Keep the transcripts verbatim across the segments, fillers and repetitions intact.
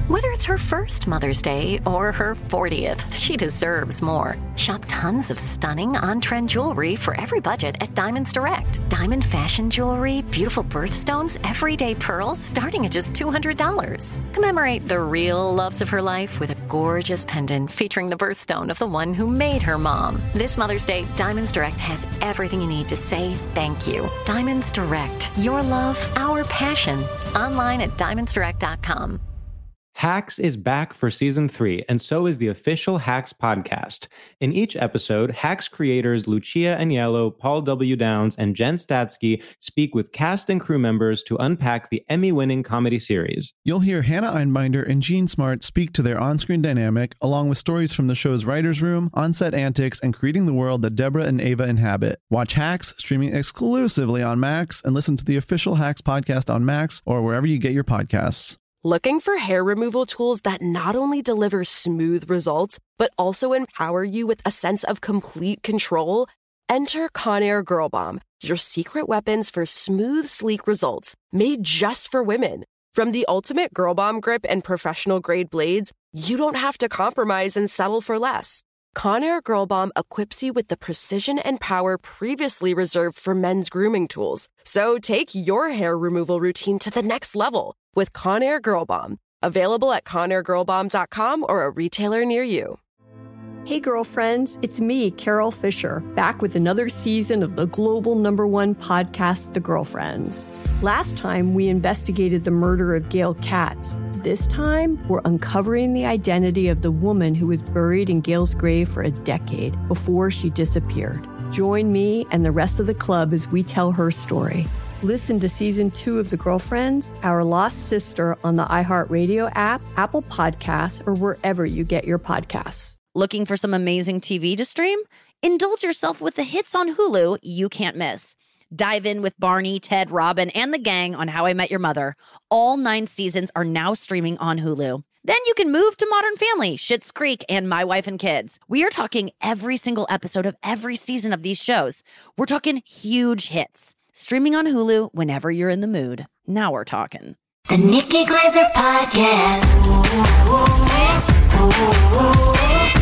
Whether it's her first Mother's Day or her fortieth, she deserves more. Shop tons of stunning on-trend jewelry for every budget at Diamonds Direct. Diamond fashion jewelry, beautiful birthstones, everyday pearls starting at just two hundred dollars. Commemorate the real loves of her life with a gorgeous pendant featuring the birthstone of the one who made her mom. This Mother's Day, Diamonds Direct has everything you need to say thank you. Diamonds Direct. Your love, our passion. Online at diamonds direct dot com. Hacks is back for season three, and so is the official Hacks podcast. In each episode, Hacks creators Lucia Aniello, Paul W. Downs, and Jen Statsky speak with cast and crew members to unpack the Emmy-winning comedy series. You'll hear Hannah Einbinder and Jean Smart speak to their on-screen dynamic, along with stories from the show's writer's room, on-set antics, and creating the world that Deborah and Ava inhabit. Watch Hacks, streaming exclusively on Max, and listen to the official Hacks podcast on Max or wherever you get your podcasts. Looking for hair removal tools that not only deliver smooth results, but also empower you with a sense of complete control? Enter Conair Girl Bomb, your secret weapons for smooth, sleek results, made just for women. From the ultimate Girl Bomb grip and professional-grade blades, you don't have to compromise and settle for less. Conair Girl Bomb equips you with the precision and power previously reserved for men's grooming tools. So take your hair removal routine to the next level with Conair Girl Bomb. Available at conair girl bomb dot com or a retailer near you. Hey girlfriends, it's me, Carol Fisher, back with another season of the global number one podcast, The Girlfriends. Last time, we investigated the murder of Gail Katz. This time, we're uncovering the identity of the woman who was buried in Gail's grave for a decade before she disappeared. Join me and the rest of the club as we tell her story. Listen to season two of The Girlfriends, Our Lost Sister on the iHeartRadio app, Apple Podcasts, or wherever you get your podcasts. Looking for some amazing T V to stream? Indulge yourself with the hits on Hulu you can't miss. Dive in with Barney, Ted, Robin, and the gang on How I Met Your Mother. All nine seasons are now streaming on Hulu. Then you can move to Modern Family, Schitt's Creek, and My Wife and Kids. We are talking every single episode of every season of these shows. We're talking huge hits. Streaming on Hulu whenever you're in the mood. Now we're talking. The Nikki Glaser Podcast. Ooh, ooh, ooh,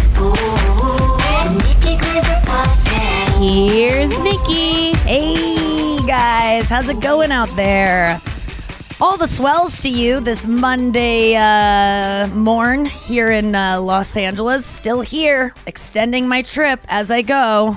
the Nikki Glaser Podcast. Here's Nikki. Hey guys, how's it going out there? All the swells to you this Monday uh, morn here in uh, Los Angeles. Still here, extending my trip as I go.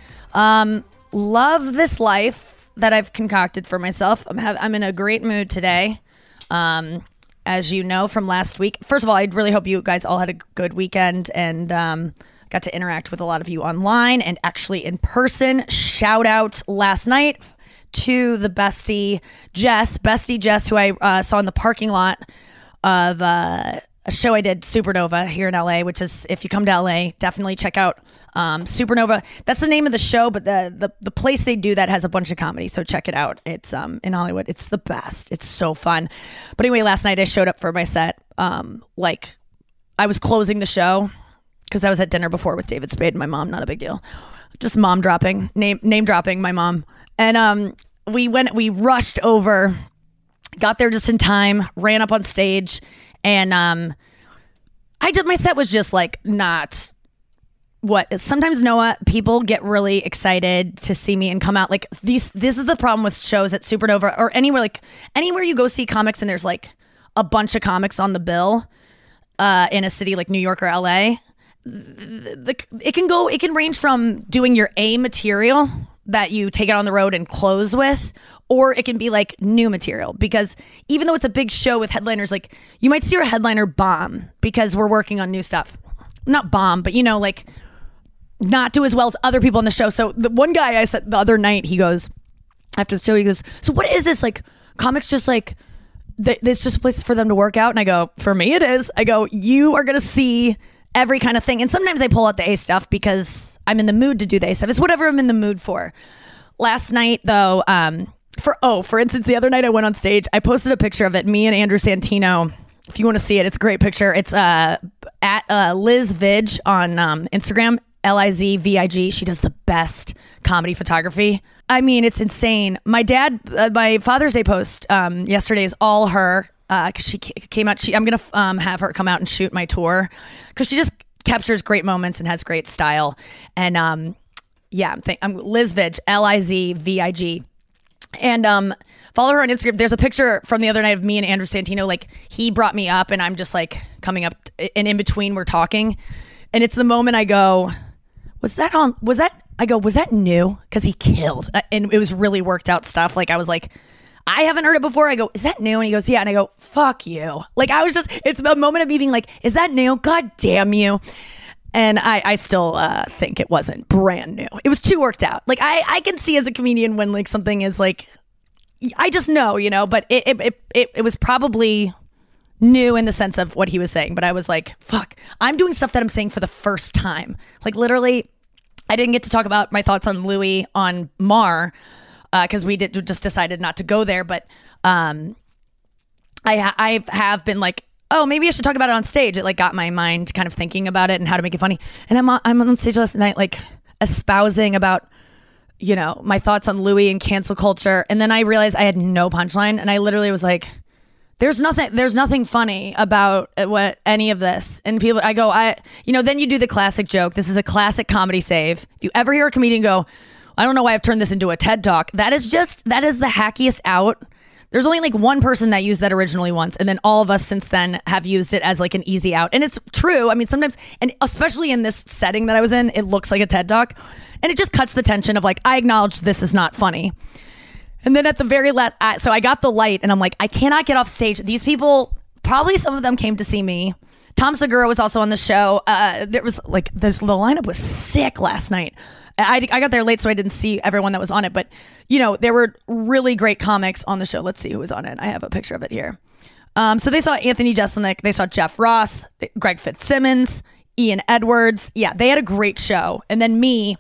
Um, love this life that I've concocted for myself. I'm have, I'm in a great mood today. Um, as you know from last week. First of all, I really hope you guys all had a good weekend and um, got to interact with a lot of you online and actually in person. Shout out last night to the bestie Jess, bestie Jess, who I uh, saw in the parking lot of uh, a show I did, Supernova, here in L A, which is, if you come to L A, definitely check out um, Supernova. That's the name of the show, but the, the the place they do that has a bunch of comedy, so check it out. It's um in Hollywood. It's the best. It's so fun. But anyway, last night I showed up for my set. Um, like, I was closing the show because I was at dinner before with David Spade and my mom. Not a big deal. Just mom dropping, name name dropping my mom. And um, we went, we rushed over, got there just in time, ran up on stage, and um, I did, my set was just like not what, sometimes Noah, people get really excited to see me and come out like these, this is the problem with shows at Supernova or anywhere, like anywhere you go see comics and there's like a bunch of comics on the bill uh, in a city like New York or L A. The, the, it can go, it can range from doing your A material that you take out on the road and close with, or it can be like new material, because even though it's a big show with headliners, like you might see your headliner bomb because we're working on new stuff. Not bomb, but you know, like not do as well as other people on the show. So the one guy I said the other night, he goes, after the show, he goes, so what is this? Like comics just like, th- it's just a place for them to work out. And I go, for me it is. I go, you are going to see every kind of thing. And sometimes I pull out the A stuff because I'm in the mood to do the A stuff. It's whatever I'm in the mood for. Last night though, um, for, oh, for instance, the other night I went on stage, I posted a picture of it. Me and Andrew Santino, if you want to see it, it's a great picture. It's uh, at uh, Liz Vidge on um, Instagram, L I Z V I G. She does the best comedy photography. I mean, it's insane. My dad, uh, my Father's Day post um, yesterday is all her. because uh, she came out. She, I'm gonna um, have her come out and shoot my tour because she just captures great moments and has great style. And um, yeah, I'm, th- I'm Liz Vig, L I Z V I G, and um, follow her on Instagram. There's a picture from the other night of me and Andrew Santino. Like he brought me up, and I'm just like coming up, t- and in between we're talking, and it's the moment I go, was that on? Was that? I go, was that new? Because he killed, and it was really worked out stuff. Like I was like, I haven't heard it before. I go, is that new? And he goes, yeah. And I go, fuck you. Like I was just, it's a moment of me being like, is that new? God damn you. And I, I still uh, think it wasn't brand new. It was too worked out. Like I, I can see as a comedian when like something is like, I just know, you know, but it, it, it, it, it was probably new in the sense of what he was saying. But I was like, fuck, I'm doing stuff that I'm saying for the first time. Like literally, I didn't get to talk about my thoughts on Louis on Mar because uh, we did just decided not to go there. But um, I I have been like, oh, maybe I should talk about it on stage. It like got my mind kind of thinking about it and how to make it funny. And I'm on, I'm on stage last night like espousing about, you know, my thoughts on Louis and cancel culture. And then I realized I had no punchline, and I literally was like, There's nothing. There's nothing funny about what any of this. And people, I go, I, you know, then you do the classic joke. This is a classic comedy save. If you ever hear a comedian go, I don't know why I've turned this into a TED Talk. That is just, that is the hackiest out. There's only like one person that used that originally once, and then all of us since then have used it as like an easy out. And it's true. I mean, sometimes, and especially in this setting that I was in, it looks like a TED Talk, and it just cuts the tension of like, I acknowledge this is not funny. And then at the very last, uh, so I got the light, and I'm like, I cannot get off stage. These people, probably some of them came to see me. Tom Segura was also on the show. Uh, there was like, this, the lineup was sick last night. I, I got there late, so I didn't see everyone that was on it. But, you know, there were really great comics on the show. Let's see who was on it. I have a picture of it here. Um, so they saw Anthony Jeselnik. They saw Jeff Ross, Greg Fitzsimmons, Ian Edwards. Yeah, they had a great show. And then me,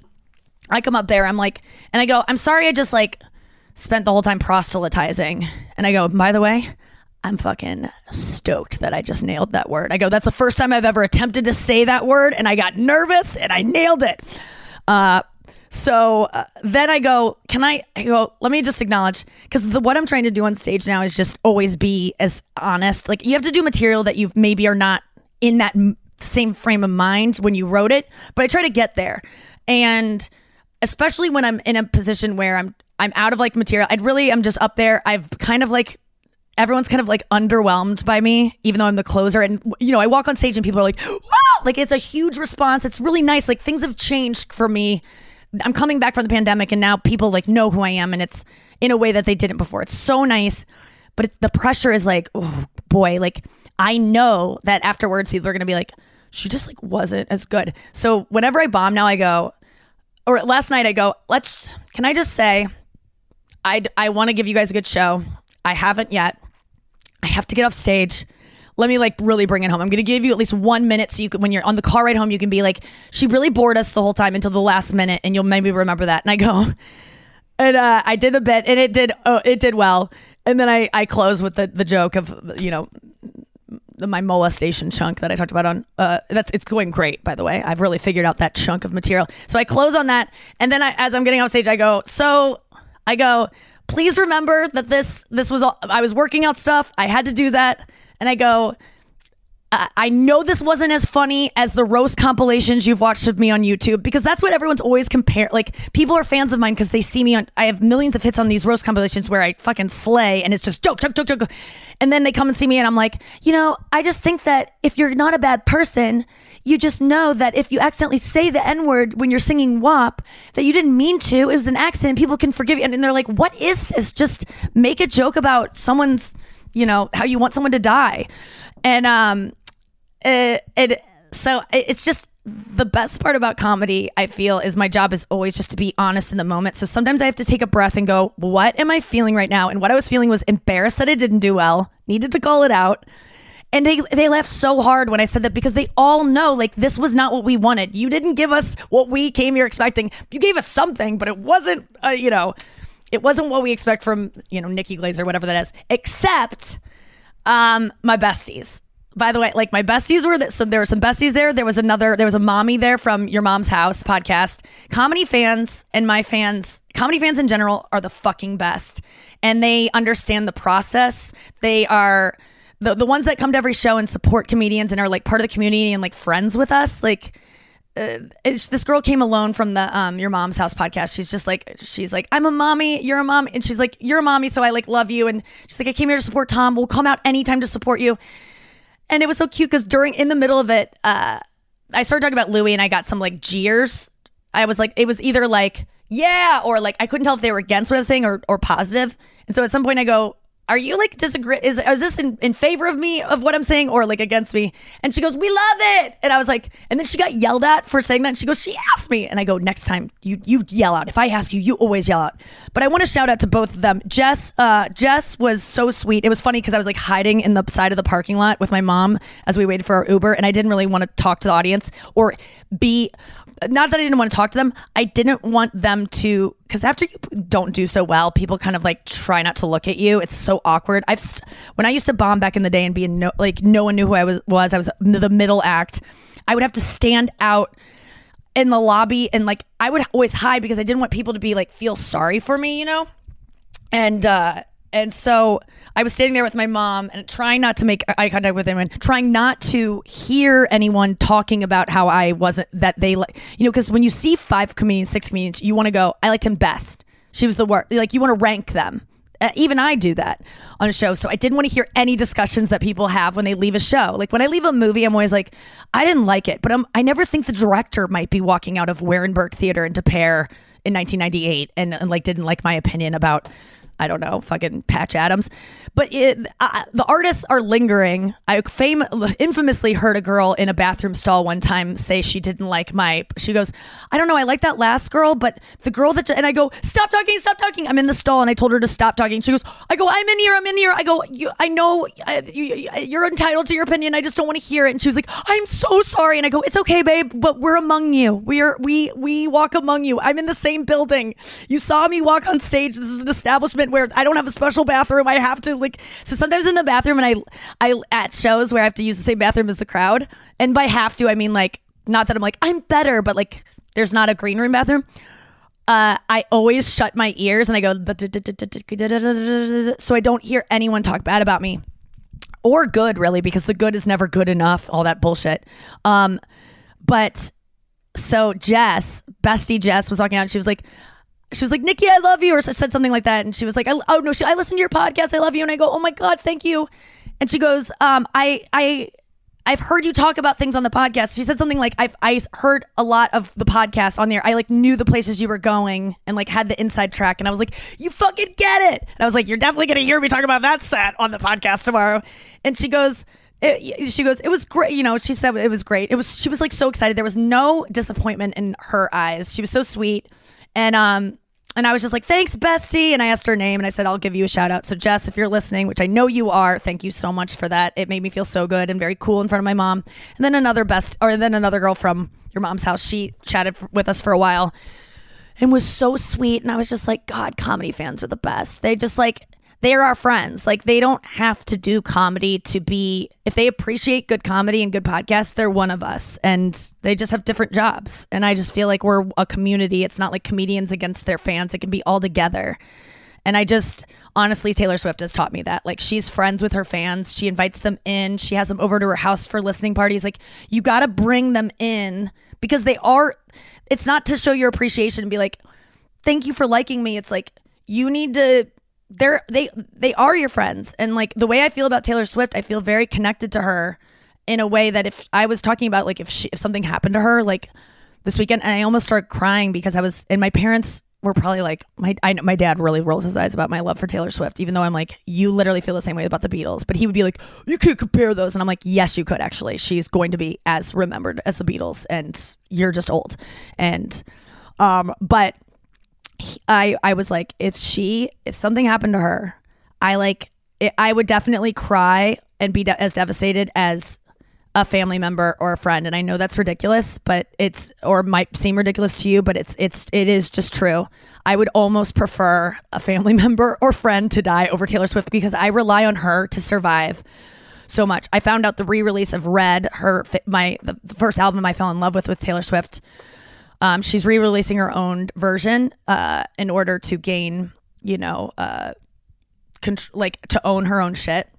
I come up there. I'm like, and I go, I'm sorry I just like spent the whole time proselytizing. And I go, by the way, I'm fucking stoked that I just nailed that word. I go, that's the first time I've ever attempted to say that word, and I got nervous and I nailed it. Uh, so uh, then I go, can I, I go, let me just acknowledge, because what I'm trying to do on stage now is just always be as honest. Like you have to do material that you maybe are not in that m- same frame of mind when you wrote it, but I try to get there. And especially when I'm in a position where I'm, I'm out of like material, I'd really, I'm just up there. I've kind of like, everyone's kind of like underwhelmed by me, even though I'm the closer. And, you know, I walk on stage and people are like, wow, like it's a huge response. It's really nice. Like things have changed for me. I'm coming back from the pandemic, and now people like know who I am, and it's in a way that they didn't before. It's so nice, but it, the pressure is like, oh boy, like I know that afterwards people are going to be like, she just like wasn't as good. So whenever I bomb now, I go, or last night I go, let's, can I just say, I I want to give you guys a good show. I haven't yet. I have to get off stage. Let me like really bring it home. I'm going to give you at least one minute so you can, when you're on the car ride home, you can be like, she really bored us the whole time until the last minute, and you'll maybe remember that. And I go, and uh, I did a bit, and it did oh, it did well. And then I, I close with the, the joke of, you know, the, my molestation chunk that I talked about on, uh, that's, it's going great, by the way. I've really figured out that chunk of material. So I close on that. And then I, as I'm getting off stage, I go, so I go, please remember that this, this was, all, I was working out stuff. I had to do that. And I go, I know this wasn't as funny as the roast compilations you've watched of me on YouTube, because that's what everyone's always compared. Like people are fans of mine because they see me on, I have millions of hits on these roast compilations where I fucking slay, and it's just joke, joke, joke, joke. And then they come and see me and I'm like, you know, I just think that if you're not a bad person, you just know that if you accidentally say the N-word when you're singing W A P, that you didn't mean to, it was an accident, people can forgive you. And they're like, what is this? Just make a joke about someone's, you know, how you want someone to die. And, um, It, it so it's just the best part about comedy, I feel, is my job is always just to be honest in the moment. So sometimes I have to take a breath and go, what am I feeling right now? And what I was feeling was embarrassed that I didn't do well, needed to call it out. And they they laughed so hard when I said that, because they all know, like, this was not what we wanted. You didn't give us what we came here expecting. You gave us something, but it wasn't, uh, you know, it wasn't what we expect from, you know, Nikki Glaser, whatever that is, except um, my besties. By the way, like my besties were that, so there were some besties there. There was another, there was a mommy there from Your Mom's House podcast. Comedy fans and my fans, comedy fans in general, are the fucking best. And they understand the process. They are, the the ones that come to every show and support comedians and are like part of the community and like friends with us, like uh, it's, this girl came alone from the um Your Mom's House podcast. She's just like, she's like, I'm a mommy, you're a mom, and she's like, you're a mommy, so I like love you. And she's like, I came here to support Tom. We'll come out anytime to support you. And it was so cute because during in the middle of it, uh, I started talking about Louis and I got some like jeers. I was like, it was either like yeah or like I couldn't tell if they were against what I was saying or or positive. And so at some point I go, are you like disagree? Is, is this in, in favor of me, of what I'm saying, or like against me? And she goes, we love it. And I was like, and then she got yelled at for saying that. And she goes, she asked me. And I go, next time you you yell out. If I ask you, you always yell out. But I want to shout out to both of them. Jess, uh, Jess was so sweet. It was funny because I was like hiding in the side of the parking lot with my mom as we waited for our Uber. And I didn't really want to talk to the audience or be... Not that I didn't want to talk to them. I didn't want them to, because after you don't do so well, people kind of like try not to look at you. It's so awkward. I've when I used to bomb back in the day and be in no, like no one knew who I was. Was I was the middle act. I would have to stand out in the lobby and like I would always hide because I didn't want people to be like feel sorry for me, you know. And uh, and so I was standing there with my mom and trying not to make eye contact with anyone, trying not to hear anyone talking about how I wasn't, that they, like, you know, because when you see five comedians, six comedians, you want to go, I liked him best. She was the worst. Like, you want to rank them. Uh, even I do that on a show. So I didn't want to hear any discussions that people have when they leave a show. Like when I leave a movie, I'm always like, I didn't like it, but I'm, I never think the director might be walking out of Warenberg Theater in De Pere in nineteen ninety-eight and, and like didn't like my opinion about, I don't know, fucking Patch Adams. But it, uh, the artists are lingering. I fame, infamously heard a girl in a bathroom stall one time say she didn't like my, she goes, I don't know, I like that last girl, but the girl that, and I go, stop talking, stop talking. I'm in the stall and I told her to stop talking. She goes, I go, I'm in here, I'm in here. I go, you, I know uh, you, you're entitled to your opinion. I just don't want to hear it. And she was like, I'm so sorry. And I go, it's okay, babe, but we're among you. We are, we, we walk among you. I'm in the same building. You saw me walk on stage. This is an establishment where I don't have a special bathroom. I have to like, so sometimes in the bathroom and I, I at shows where I have to use the same bathroom as the crowd. And by have to, I mean like, not that I'm like, I'm better, but like there's not a green room bathroom. Uh, I always shut my ears and I go, so I don't hear anyone talk bad about me or good really, because the good is never good enough. All that bullshit. Um, but so Jess, bestie Jess was walking out and she was like, She was like, Nikki, I love you, or said something like that. And she was like, I, oh no, she, I listened to your podcast. I love you. And I go, oh my God, thank you. And she goes, um, I, I, I've heard you talk about things on the podcast. She said something like, I've, I heard a lot of the podcast on there. I like knew the places you were going and like had the inside track. And I was like, you fucking get it. And I was like, you're definitely going to hear me talk about that set on the podcast tomorrow. And she goes, It, she goes, it was great. You know, she said it was great. It was, she was like so excited. There was no disappointment in her eyes. She was so sweet. And, um, and I was just like, thanks, bestie. And I asked her name and I said, I'll give you a shout out. So Jess, if you're listening, which I know you are, thank you so much for that. It made me feel so good and very cool in front of my mom. And then another best, or then another girl from Your Mom's House, she chatted f- with us for a while and was so sweet. And I was just like, God, comedy fans are the best. They just like, they're our friends. Like they don't have to do comedy to be, if they appreciate good comedy and good podcasts, they're one of us and they just have different jobs. And I just feel like we're a community. It's not like comedians against their fans. It can be all together. And I just, honestly, Taylor Swift has taught me that. Like she's friends with her fans. She invites them in. She has them over to her house for listening parties. Like you got to bring them in because they are, it's not to show your appreciation and be like, thank you for liking me. It's like, you need to, They're they they are your friends. And like the way I feel about Taylor Swift, I feel very connected to her in a way that if I was talking about like if she if something happened to her like this weekend, and I almost started crying because I was, and my parents were probably like, my I my dad really rolls his eyes about my love for Taylor Swift, even though I'm like, you literally feel the same way about the Beatles. But he would be like, you can't compare those. And I'm like, yes, you could actually. She's going to be as remembered as the Beatles, and you're just old. And um, but. I, I was like, if she, if something happened to her, I like, it, I would definitely cry and be de- as devastated as a family member or a friend. And I know that's ridiculous, but it's, or might seem ridiculous to you, but it's, it's, it is just true. I would almost prefer a family member or friend to die over Taylor Swift because I rely on her to survive so much. I found out the re-release of Red, her, my, the first album I fell in love with with Taylor Swift. Um, she's re-releasing her own version uh, in order to gain, you know, uh, contr- like to own her own shit.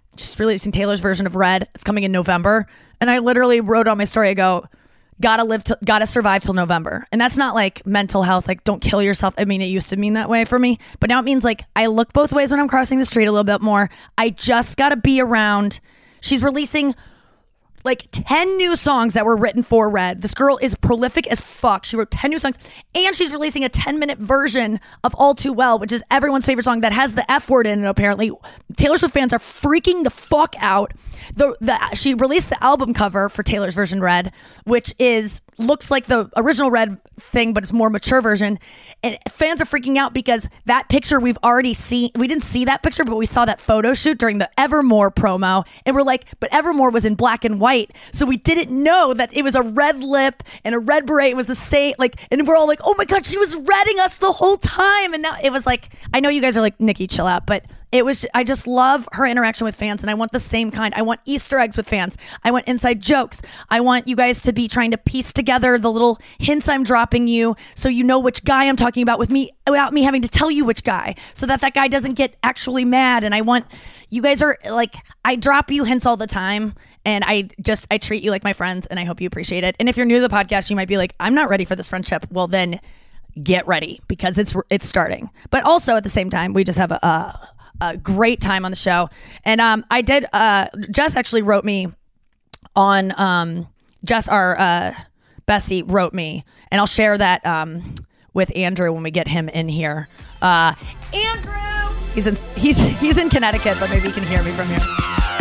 she's releasing Taylor's version of Red. It's coming in November. And I literally wrote on my story, I go, gotta live, to, gotta survive till November. And that's not like mental health, like don't kill yourself. I mean, it used to mean that way for me, but now it means like I look both ways when I'm crossing the street a little bit more. I just gotta be around. She's releasing like ten new songs that were written for Red. This girl is prolific as fuck. She wrote ten new songs, and she's releasing a ten minute version of All Too Well, which is everyone's favorite song that has the F word in it, apparently. Taylor Swift fans are freaking the fuck out. The, the She released the album cover for Taylor's version Red, which is looks like the original Red thing, but it's more mature version. And fans are freaking out because that picture we've already seen. We didn't see that picture, but we saw that photo shoot during the Evermore promo. And we're like, but Evermore was in black and white. So we didn't know that it was a red lip and a red beret. It was the same, like, and we're all like, oh my God, she was redding us the whole time. And now it was like, I know you guys are like, Nikki, chill out. But it was, I just love her interaction with fans, and I want the same kind. I want Easter eggs with fans. I want inside jokes. I want you guys to be trying to piece together the little hints I'm dropping you so you know which guy I'm talking about with me without me having to tell you which guy, so that that guy doesn't get actually mad. And I want, you guys are like, I drop you hints all the time, and I just, I treat you like my friends, and I hope you appreciate it. And if you're new to the podcast, you might be like, I'm not ready for this friendship. Well, then get ready, because it's it's starting. But also at the same time, we just have a, a a great time on the show. And um, I did, uh, Jess actually wrote me on, um, Jess, our uh, Bessie, wrote me, and I'll share that um, with Andrew when we get him in here. Uh, Andrew! He's in, he's, he's in Connecticut, but maybe you can hear me from here.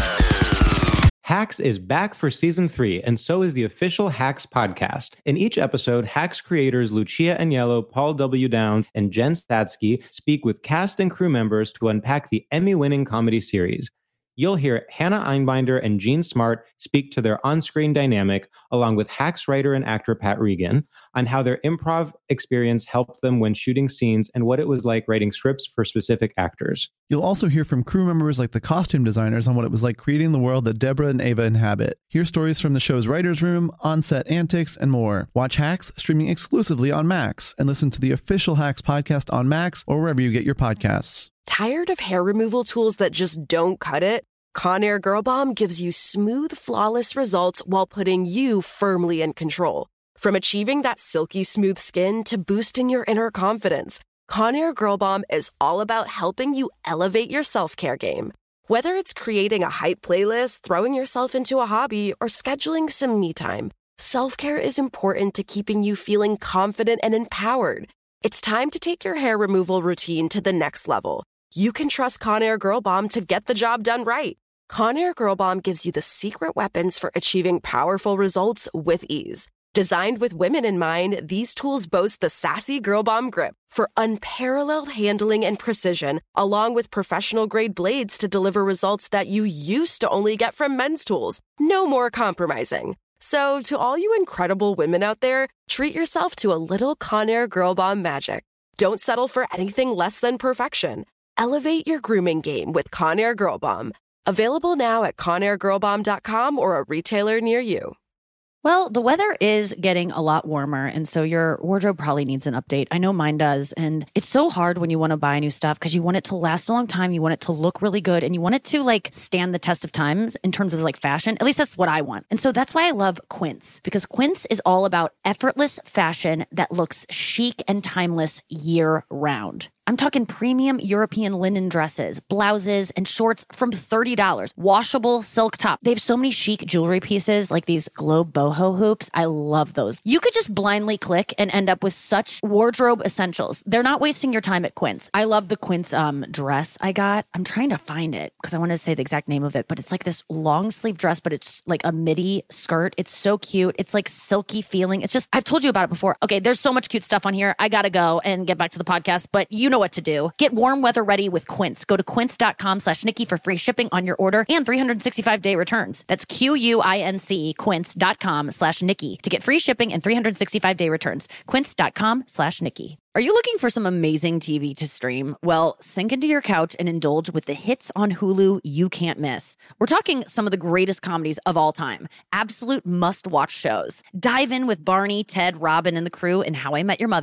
Hacks is back for season three, and so is the official Hacks podcast. In each episode, Hacks creators Lucia Aniello, Paul W. Downs, and Jen Statsky speak with cast and crew members to unpack the Emmy-winning comedy series. You'll hear Hannah Einbinder and Jean Smart speak to their on-screen dynamic, along with Hacks writer and actor Pat Regan, on how their improv experience helped them when shooting scenes and what it was like writing scripts for specific actors. You'll also hear from crew members like the costume designers on what it was like creating the world that Deborah and Ava inhabit. Hear stories from the show's writer's room, on-set antics, and more. Watch Hacks streaming exclusively on Max, and listen to the official Hacks podcast on Max or wherever you get your podcasts. Tired of hair removal tools that just don't cut it? Conair Girl Bomb gives you smooth, flawless results while putting you firmly in control. From achieving that silky smooth skin to boosting your inner confidence, Conair Girl Bomb is all about helping you elevate your self-care game. Whether it's creating a hype playlist, throwing yourself into a hobby, or scheduling some me time, self-care is important to keeping you feeling confident and empowered. It's time to take your hair removal routine to the next level. You can trust Conair Girl Bomb to get the job done right. Conair Girl Bomb gives you the secret weapons for achieving powerful results with ease. Designed with women in mind, these tools boast the sassy Girl Bomb grip for unparalleled handling and precision, along with professional-grade blades to deliver results that you used to only get from men's tools. No more compromising. So, to all you incredible women out there, treat yourself to a little Conair Girl Bomb magic. Don't settle for anything less than perfection. Elevate your grooming game with Conair Girl Bomb. Available now at conair girl bomb dot com or a retailer near you. Well, the weather is getting a lot warmer, and so your wardrobe probably needs an update. I know mine does, and it's so hard when you want to buy new stuff because you want it to last a long time, you want it to look really good, and you want it to like stand the test of time in terms of like fashion. At least that's what I want. And so that's why I love Quince, because Quince is all about effortless fashion that looks chic and timeless year round. I'm talking premium European linen dresses, blouses, and shorts from thirty dollars. Washable silk top. They have so many chic jewelry pieces like these globe boho hoops. I love those. You could just blindly click and end up with such wardrobe essentials. They're not wasting your time at Quince. I love the Quince um, dress I got. I'm trying to find it because I want to say the exact name of it, but it's like this long sleeve dress, but it's like a midi skirt. It's so cute. It's like silky feeling. It's just, I've told you about it before. Okay, there's so much cute stuff on here. I gotta go and get back to the podcast, but you know what to do. Get warm weather ready with Quince. Go to quince.com slash Nikki for free shipping on your order and three hundred sixty-five day returns. That's Q-U-I-N-C, quince.com slash Nikki to get free shipping and three hundred sixty-five day returns. Quince.com slash Nikki. Are you looking for some amazing T V to stream? Well, sink into your couch and indulge with the hits on Hulu you can't miss. We're talking some of the greatest comedies of all time. Absolute must-watch shows. Dive in with Barney, Ted, Robin, and the crew in How I Met Your Mother,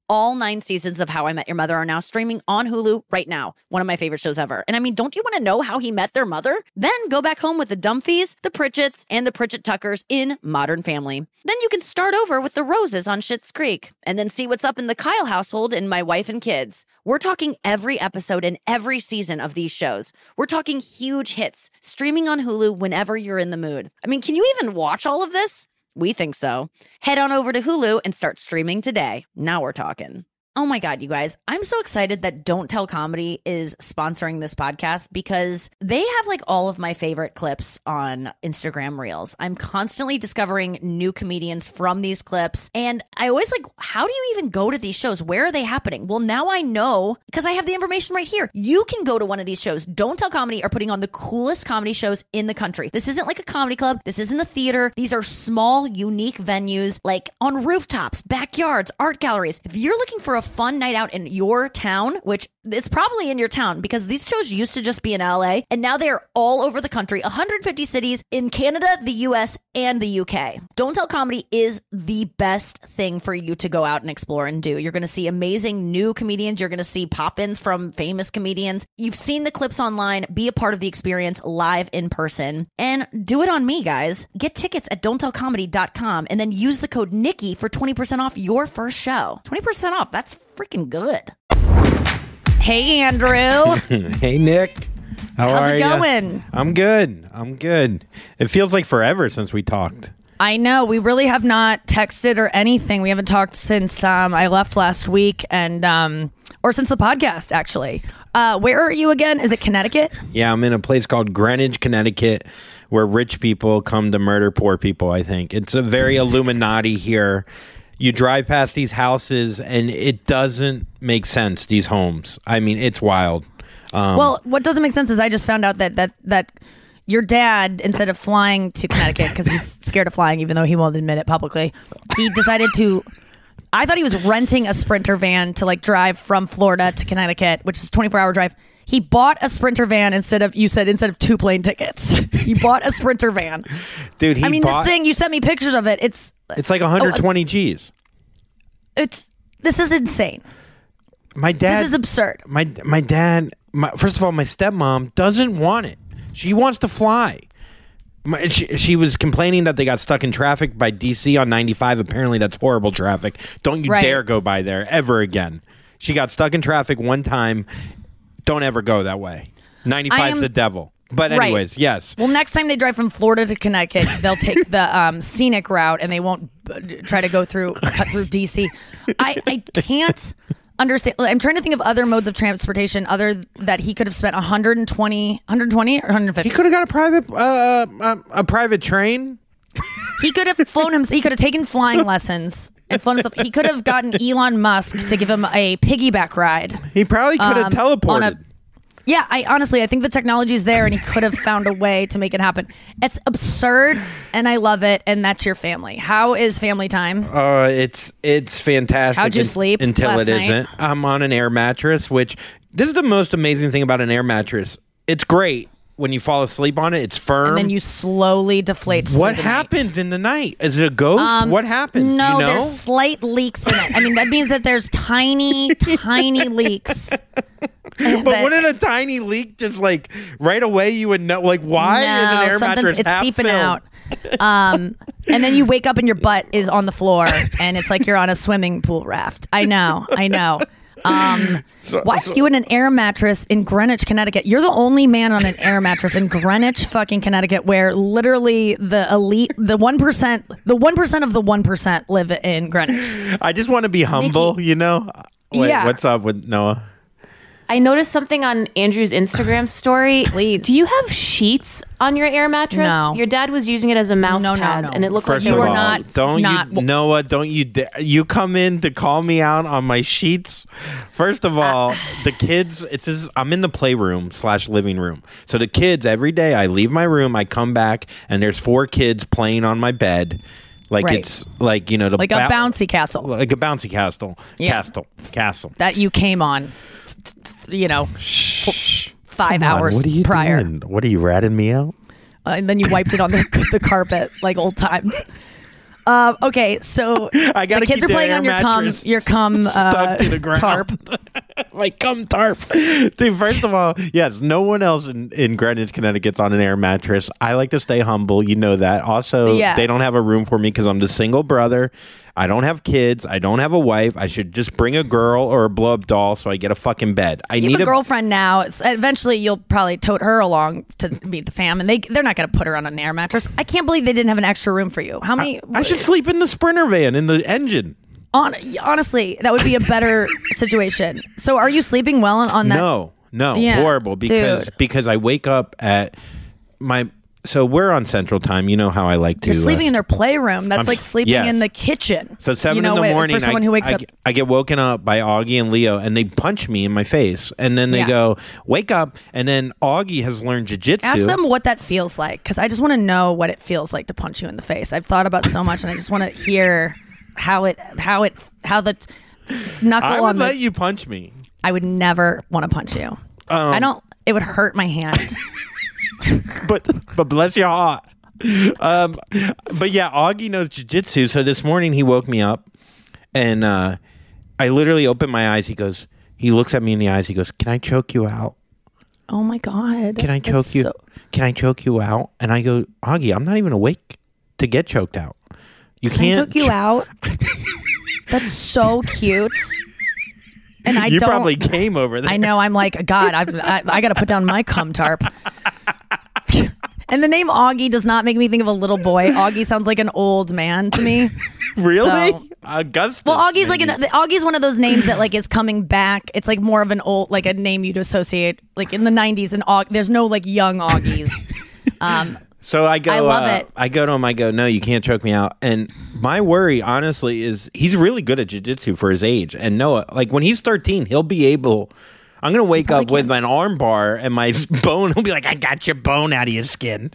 All nine seasons of How I Met Your Mother are now streaming on Hulu right now. One of my favorite shows ever. And I mean, don't you want to know how he met their mother? Then go back home with the Dumfies, the Pritchetts, and the Pritchett Tuckers in Modern Family. Then you can start over with the Roses on Schitt's Creek, and then see what's up in the Kyle household in My Wife and Kids. We're talking every episode and every season of these shows. We're talking huge hits, streaming on Hulu whenever you're in the mood. I mean, can you even watch all of this? We think so. Head on over to Hulu and start streaming today. Now we're talking. Oh my God, you guys. I'm so excited that Don't Tell Comedy is sponsoring this podcast because they have like all of my favorite clips on Instagram Reels. I'm constantly discovering new comedians from these clips. And I always like, how do you even go to these shows? Where are they happening? Well, now I know because I have the information right here. You can go to one of these shows. Don't Tell Comedy are putting on the coolest comedy shows in the country. This isn't like a comedy club. This isn't a theater. These are small, unique venues like on rooftops, backyards, art galleries. If you're looking for a fun night out in your town, which it's probably in your town because these shows used to just be in L A and now they are all over the country, one hundred fifty cities in Canada, the U S, and the U K. Don't Tell Comedy is the best thing for you to go out and explore and do. You're going to see amazing new comedians. You're going to see pop-ins from famous comedians. You've seen the clips online. Be a part of the experience live in person and do it on me, guys. Get tickets at don't tell comedy dot com and then use the code Nikki for twenty percent off your first show. twenty percent off. That's freaking good. Hey, Andrew. Hey, Nick. How How's are it ya? going? I'm good. I'm good. It feels like forever since we talked. I know. We really have not texted or anything. We haven't talked since um, I left last week and um, or since the podcast, actually. Uh, where are you again? Is it Connecticut? Yeah, I'm in a place called Greenwich, Connecticut, where rich people come to murder poor people, I think. It's a very Illuminati here. You drive past these houses, and it doesn't make sense, these homes. I mean, it's wild. Um, Well, what doesn't make sense is I just found out that that that your dad, instead of flying to Connecticut, because he's scared of flying, even though he won't admit it publicly, he decided to... I thought he was renting a Sprinter van to like drive from Florida to Connecticut, which is a twenty-four hour drive. He bought a Sprinter van instead of, you said, instead of two plane tickets. He bought a Sprinter van. Dude, he I mean, bought, this thing, you sent me pictures of it. It's It's like one hundred twenty G's. It's this is insane. My dad... This is absurd. My, my dad... My, first of all, my stepmom doesn't want it. She wants to fly. My, she, she was complaining that they got stuck in traffic by D C on ninety-five. Apparently, that's horrible traffic. Don't you Right. dare go by there ever again. She got stuck in traffic one time. Don't ever go that way. ninety-five is am- the devil. But Right. anyways, yes. Well, next time they drive from Florida to Connecticut, they'll take the um, scenic route and they won't uh, try to go through, cut through D C. I, I can't understand. I'm trying to think of other modes of transportation other that he could have spent one hundred twenty, one hundred twenty or one hundred fifty. He could have got a private uh, a, a private train. He could have flown him. He could have taken flying lessons and flown himself. He could have gotten Elon Musk to give him a piggyback ride. He probably could have Um, teleported. on a- Yeah, I honestly, I think the technology is there and he could have found a way to make it happen. It's absurd and I love it. And that's your family. How is family time? Uh, it's it's fantastic. How'd you un- sleep until last it night? isn't? I'm on an air mattress, which this is the most amazing thing about an air mattress. It's great when you fall asleep on it. It's firm. And then you slowly deflate. what through the happens night. in the night? Is it a ghost? Um, what happens? No, Do you know? there's slight leaks in it. I mean, that means that there's tiny, tiny leaks. But that- wouldn't a tiny leak just like right away you would know? Like, why no, is an air something's- mattress it's half seeping filled? out. Um, and then you wake up and your butt is on the floor, and it's like you're on a swimming pool raft. I know, I know. Um, So- why so- are you in an air mattress in Greenwich, Connecticut? You're the only man on an air mattress in Greenwich, fucking Connecticut, where literally the elite, the one percent, the one percent of the one percent live in Greenwich. I just want to be humble, you know. Wait, Yeah. what's up with Noah? I noticed something on Andrew's Instagram story. Please. Do you have sheets on your air mattress? No. Your dad was using it as a mouse No, no, pad, no. and it looked First like of there were all, not- don't not- you, Noah? Don't you dare! You come in to call me out on my sheets. First of all, the kids. It says I'm in the playroom slash living room. So the kids every day, I leave my room, I come back, and there's four kids playing on my bed, like Right. it's like you know the Like a ba- bouncy castle like a bouncy castle, Yeah. castle, castle. that you came on, you know, Shh. five Come on, hours what are you prior. doing? What are you ratting me out? Uh, and then you wiped it on the, the carpet like old times. Uh, okay, so I gotta the kids keep are the playing air on your cum, mattress your cum uh, stuck to the ground. tarp. My cum tarp. Dude, first of all, yes, no one else in, in Greenwich, Connecticut's on an air mattress. I like to stay humble. You know that. Also, Yeah. they don't have a room for me because I'm the single brother. I don't have kids. I don't have a wife. I should just bring a girl or a blow-up doll so I get a fucking bed. I You need have a girlfriend now. It's, eventually, you'll probably tote her along to meet the fam, and they they're not going to put her on an air mattress. I can't believe they didn't have an extra room for you. How many? I should sleep in the Sprinter van in the engine. On, honestly, that would be a better situation. So, are you sleeping well on, on that? No, no, Yeah, horrible because dude. because I wake up at my. So we're on Central Time. You know how I like to. You're sleeping uh, in their playroom. That's I'm like s- sleeping yes. in the kitchen. So seven you know, in the wait, morning, for someone I, who wakes I, up. I get woken up by Augie and Leo, and they punch me in my face, and then they Yeah. go, "Wake up!" And then Augie has learned jujitsu. Ask them what that feels like, because I just want to know what it feels like to punch you in the face. I've thought about so much, and I just want to hear how it, how it, how the knuckle I would on the. let you punch me. I would never want to punch you. Um, I don't. It would hurt my hand. but but bless your heart. Um, but yeah, Augie knows jujitsu. So this morning he woke me up, and uh, I literally opened my eyes. He goes, he looks at me in the eyes. He goes, "Can I choke you out? Oh my god! Can I choke That's you? so- Can I choke you out?" And I go, Augie, I'm not even awake to get choked out. You Can I can't choke you cho- out? That's so cute. And I you don't. probably came over there. I know. I'm like, God, I've, I I got to put down my cum tarp. And the name Augie does not make me think of a little boy. Augie sounds like an old man to me. Really? So- Augustus. Well, Augie's like maybe. an, Augie's one of those names that like is coming back. It's like more of an old, like a name you'd associate like in the nineties. And Aug- there's no like young Augies. Um, So I go. I love uh, it. I go to him. I go, no, you can't choke me out. And my worry, honestly, is he's really good at jiu-jitsu for his age. And Noah, like when he's thirteen, he'll be able. I'm gonna wake up with an arm bar and my bone. He'll be like, "I got your bone out of your skin."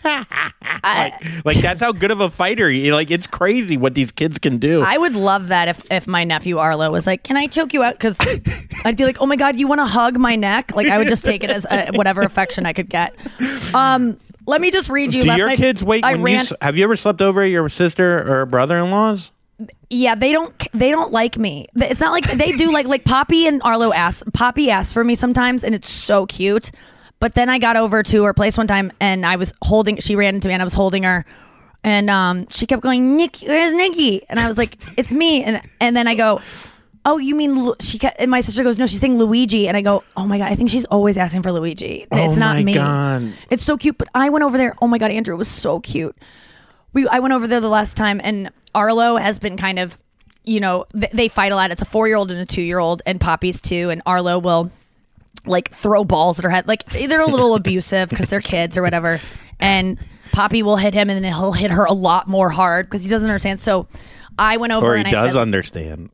like, like that's how good of a fighter. He, like it's crazy what these kids can do. I would love that if if my nephew Arlo was like, "Can I choke you out?" Because I'd be like, "Oh my God, you want to hug my neck?" Like I would just take it as uh whatever affection I could get. Um, let me just read you. do last your night, kids wait I when ran, you? s- Have you ever slept over at your sister or brother-in-law's? Yeah, they don't. They don't like me. It's not like they do. Like like Poppy and Arlo ask. Poppy asks for me sometimes, and it's so cute. But then I got over to her place one time, and I was holding. She ran into me, and I was holding her, and um, she kept going, "Nikki, where's Nikki?" And I was like, "It's me." And and then I go, "Oh, you mean Lu-" she?" Kept, and my sister goes, "No, she's saying Luigi." And I go, "Oh my God, I think she's always asking for Luigi. It's Oh not my me. God. It's so cute." But I went over there. Oh my God, Andrew, it was so cute. We I went over there the last time, and Arlo has been kind of, you know, th- they fight a lot. It's a four-year-old and a two-year-old, and Poppy's two, and Arlo will like throw balls at her head. Like they're a little abusive because they're kids or whatever. And Poppy will hit him, and then he'll hit her a lot more hard because he doesn't understand. So I went over Or he and I does said, understand.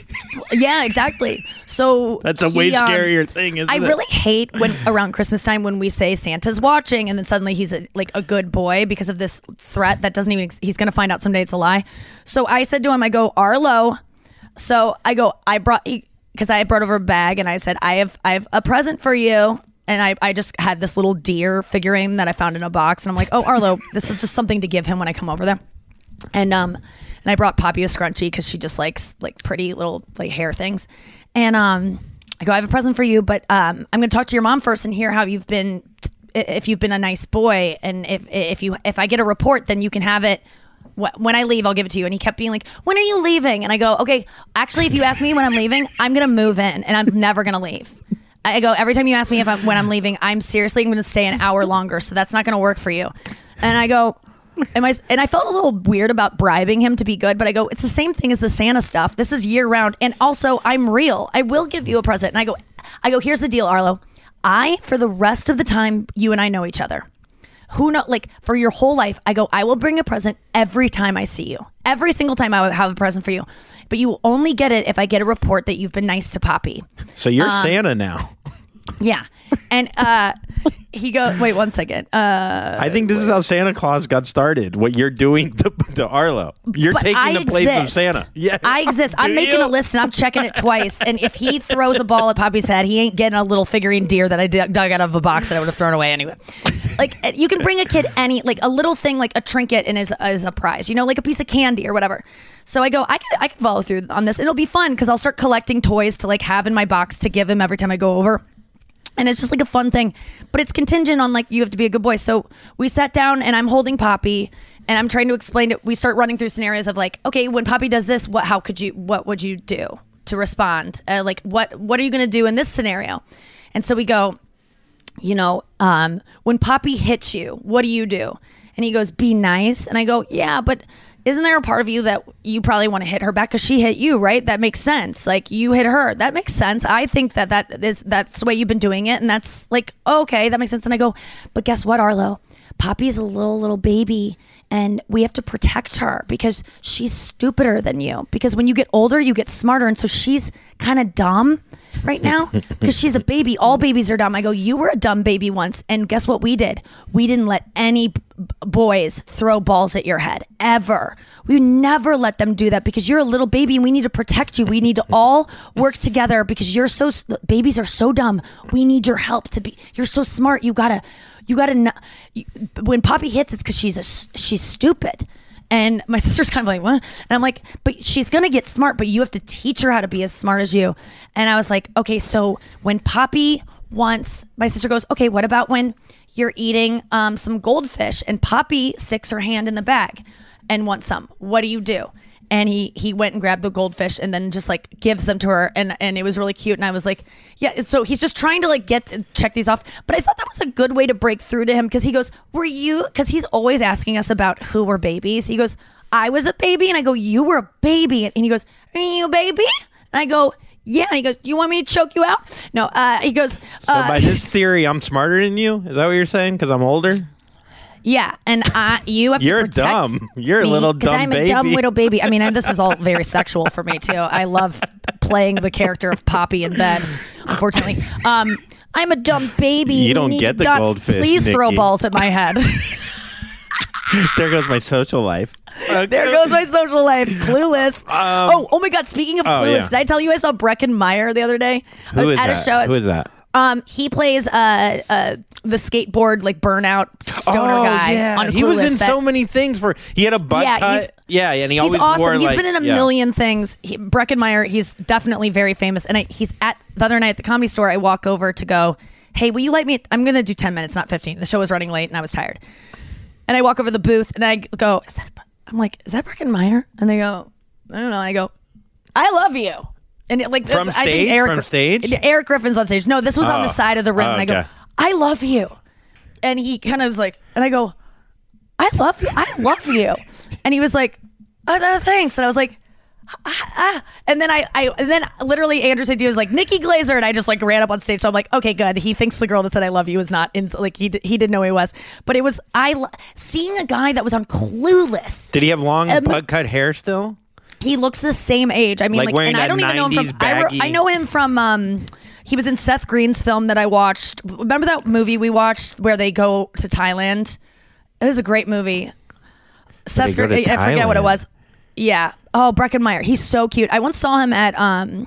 yeah, exactly. So That's a he, way um, scarier thing, isn't I it? really hate when around Christmas time when we say Santa's watching, and then suddenly he's a, like a good boy because of this threat that doesn't even. He's going to find out someday it's a lie. So I said to him, I go, Arlo. So I go, I brought because I brought over a bag, and I said, I have I have a present for you. And I, I just had this little deer figurine that I found in a box, and I'm like, oh, Arlo, this is just something to give him when I come over there. And um, and I brought Poppy a scrunchie because she just likes like pretty little like hair things. And um, I go, I have a present for you, but um, I'm going to talk to your mom first and hear how you've been, if you've been a nice boy, and if if you if I get a report, then you can have it. When I leave, I'll give it to you. And he kept being like, when are you leaving? And I go, okay, actually, if you ask me when I'm leaving, I'm going to move in, and I'm never going to leave. I go, every time you ask me if I'm, when I'm leaving, I'm seriously going to stay an hour longer. So that's not going to work for you. And I go, am I, and I felt a little weird about bribing him to be good, but I go, it's the same thing as the Santa stuff. This is year round. And also I'm real. I will give you a present. And I go, I go, here's the deal, Arlo. I, for the rest of the time you and I know each other, who know, like for your whole life, I go, I will bring a present every time I see you. Every single time I will have a present for you. But you will only get it if I get a report that you've been nice to Poppy. So you're Um, Santa now. Yeah. And uh, he goes, wait one second. Uh, I think this is how Santa Claus got started. What you're doing to, to Arlo. You're But taking I the place of exist. Santa. Yeah, I exist. I'm Do making you? a list, and I'm checking it twice. And if he throws a ball at Poppy's head, he ain't getting a little figurine deer that I dug dug out of a box that I would have thrown away anyway. like you can bring a kid any like a little thing like a trinket and as as a prize, you know, like a piece of candy or whatever. So I go, I can I can follow through on this. It'll be fun because I'll start collecting toys to like have in my box to give him every time I go over. And it's just like a fun thing, but it's contingent on like you have to be a good boy. So we sat down and I'm holding Poppy and I'm trying to explain it. We start running through scenarios of like, okay, when Poppy does this, what, how could you, what would you do to respond? Uh, like, what, what are you going to do in this scenario? And so we go, you know, um, when Poppy hits you, what do you do? And he goes, be nice. And I go, yeah, but isn't there a part of you that you probably want to hit her back because she hit you, right? That makes sense. Like you hit her. That makes sense. I think that, that is that's the way you've been doing it. And that's like, oh, okay, that makes sense. And I go, but guess what, Arlo? Poppy's a little, little baby. And we have to protect her because she's stupider than you. Because when you get older, you get smarter. And so she's kind of dumb right now because she's a baby. All babies are dumb. I go, you were a dumb baby once. And guess what we did? We didn't let any b- boys throw balls at your head ever. We never let them do that because you're a little baby and we need to protect you. We need to all work together because you're so, babies are so dumb. We need your help to be, you're so smart. You gotta, you gotta, know, when Poppy hits, it's because she's a, she's stupid. And my sister's kind of like, what? And I'm like, but she's going to get smart, but you have to teach her how to be as smart as you. And I was like, okay, so when Poppy wants, my sister goes, okay, what about when you're eating um, some goldfish and Poppy sticks her hand in the bag and wants some? What do you do? And he he went and grabbed the goldfish and then just like gives them to her. And, and it was really cute. And I was like, yeah, so he's just trying to like get, check these off. But I thought that was a good way to break through to him because he goes, were you, because he's always asking us about who were babies. He goes, I was a baby. And I go, you were a baby. And he goes, are you a baby? And I go, yeah. And he goes, you want me to choke you out? No, uh, he goes. So uh, by this theory, I'm smarter than you? Is that what you're saying? Because I'm older? Yeah, and I, you have You're to protect dumb. You're a me, little dumb I'm baby. a dumb little baby. I mean, and this is all very sexual for me too. I love playing the character of Poppy in bed. Unfortunately, um, I'm a dumb baby. You don't Need get the not, goldfish, Please throw Nikki. balls at my head. There goes my social life. There goes my social life. Clueless. Um, oh, oh my God. Speaking of oh, Clueless, yeah. did I tell you I saw Breckin Meyer the other day? I Who was is at that? a show. Who is that? Um, he plays uh, uh, the skateboard like burnout stoner oh, guy yeah. on Clueless. He was in that, so many things. For he had a butt Yeah, cut. he's- Yeah, and he he's always awesome. wore He's like, been in a yeah. million things. He, Breckenmeyer, he's definitely very famous. And I, he's at the other night at the Comedy Store. I walk over to go, hey, will you light me? I'm going to do ten minutes, not fifteen. The show was running late and I was tired. And I walk over to the booth and I go, is that, I'm like, is that Breckenmeyer? And they go, I don't know. I go, I love you. And it, like From I stage? think Eric, From stage? Eric Griffin's on stage. No, this was on the Oh. side of the room. Oh, and I go, okay. I love you. And he kind of was like, and I go, I love you. I love you. And he was like, oh, no, thanks. And I was like, ah, ah. And then I, I, and then literally Andrew said to you was like, Nikki Glazer. And I just like ran up on stage. So I'm like, okay, good. He thinks the girl that said I love you is not in, like, he, he didn't know who he was. But it was, I, lo- seeing a guy that was on Clueless. Did he have long Um, butt cut hair still? He looks the same age. I mean, Like like, wearing and I that don't even know him nineties from. I, baggy- I know him from. Um, he was in Seth Green's film that I watched. Remember that movie we watched where they go to Thailand? It was a great movie. Seth go to Green. I forget what it Thailand? was. Yeah. Oh, Breckenmeyer. He's so cute. I once saw him at um,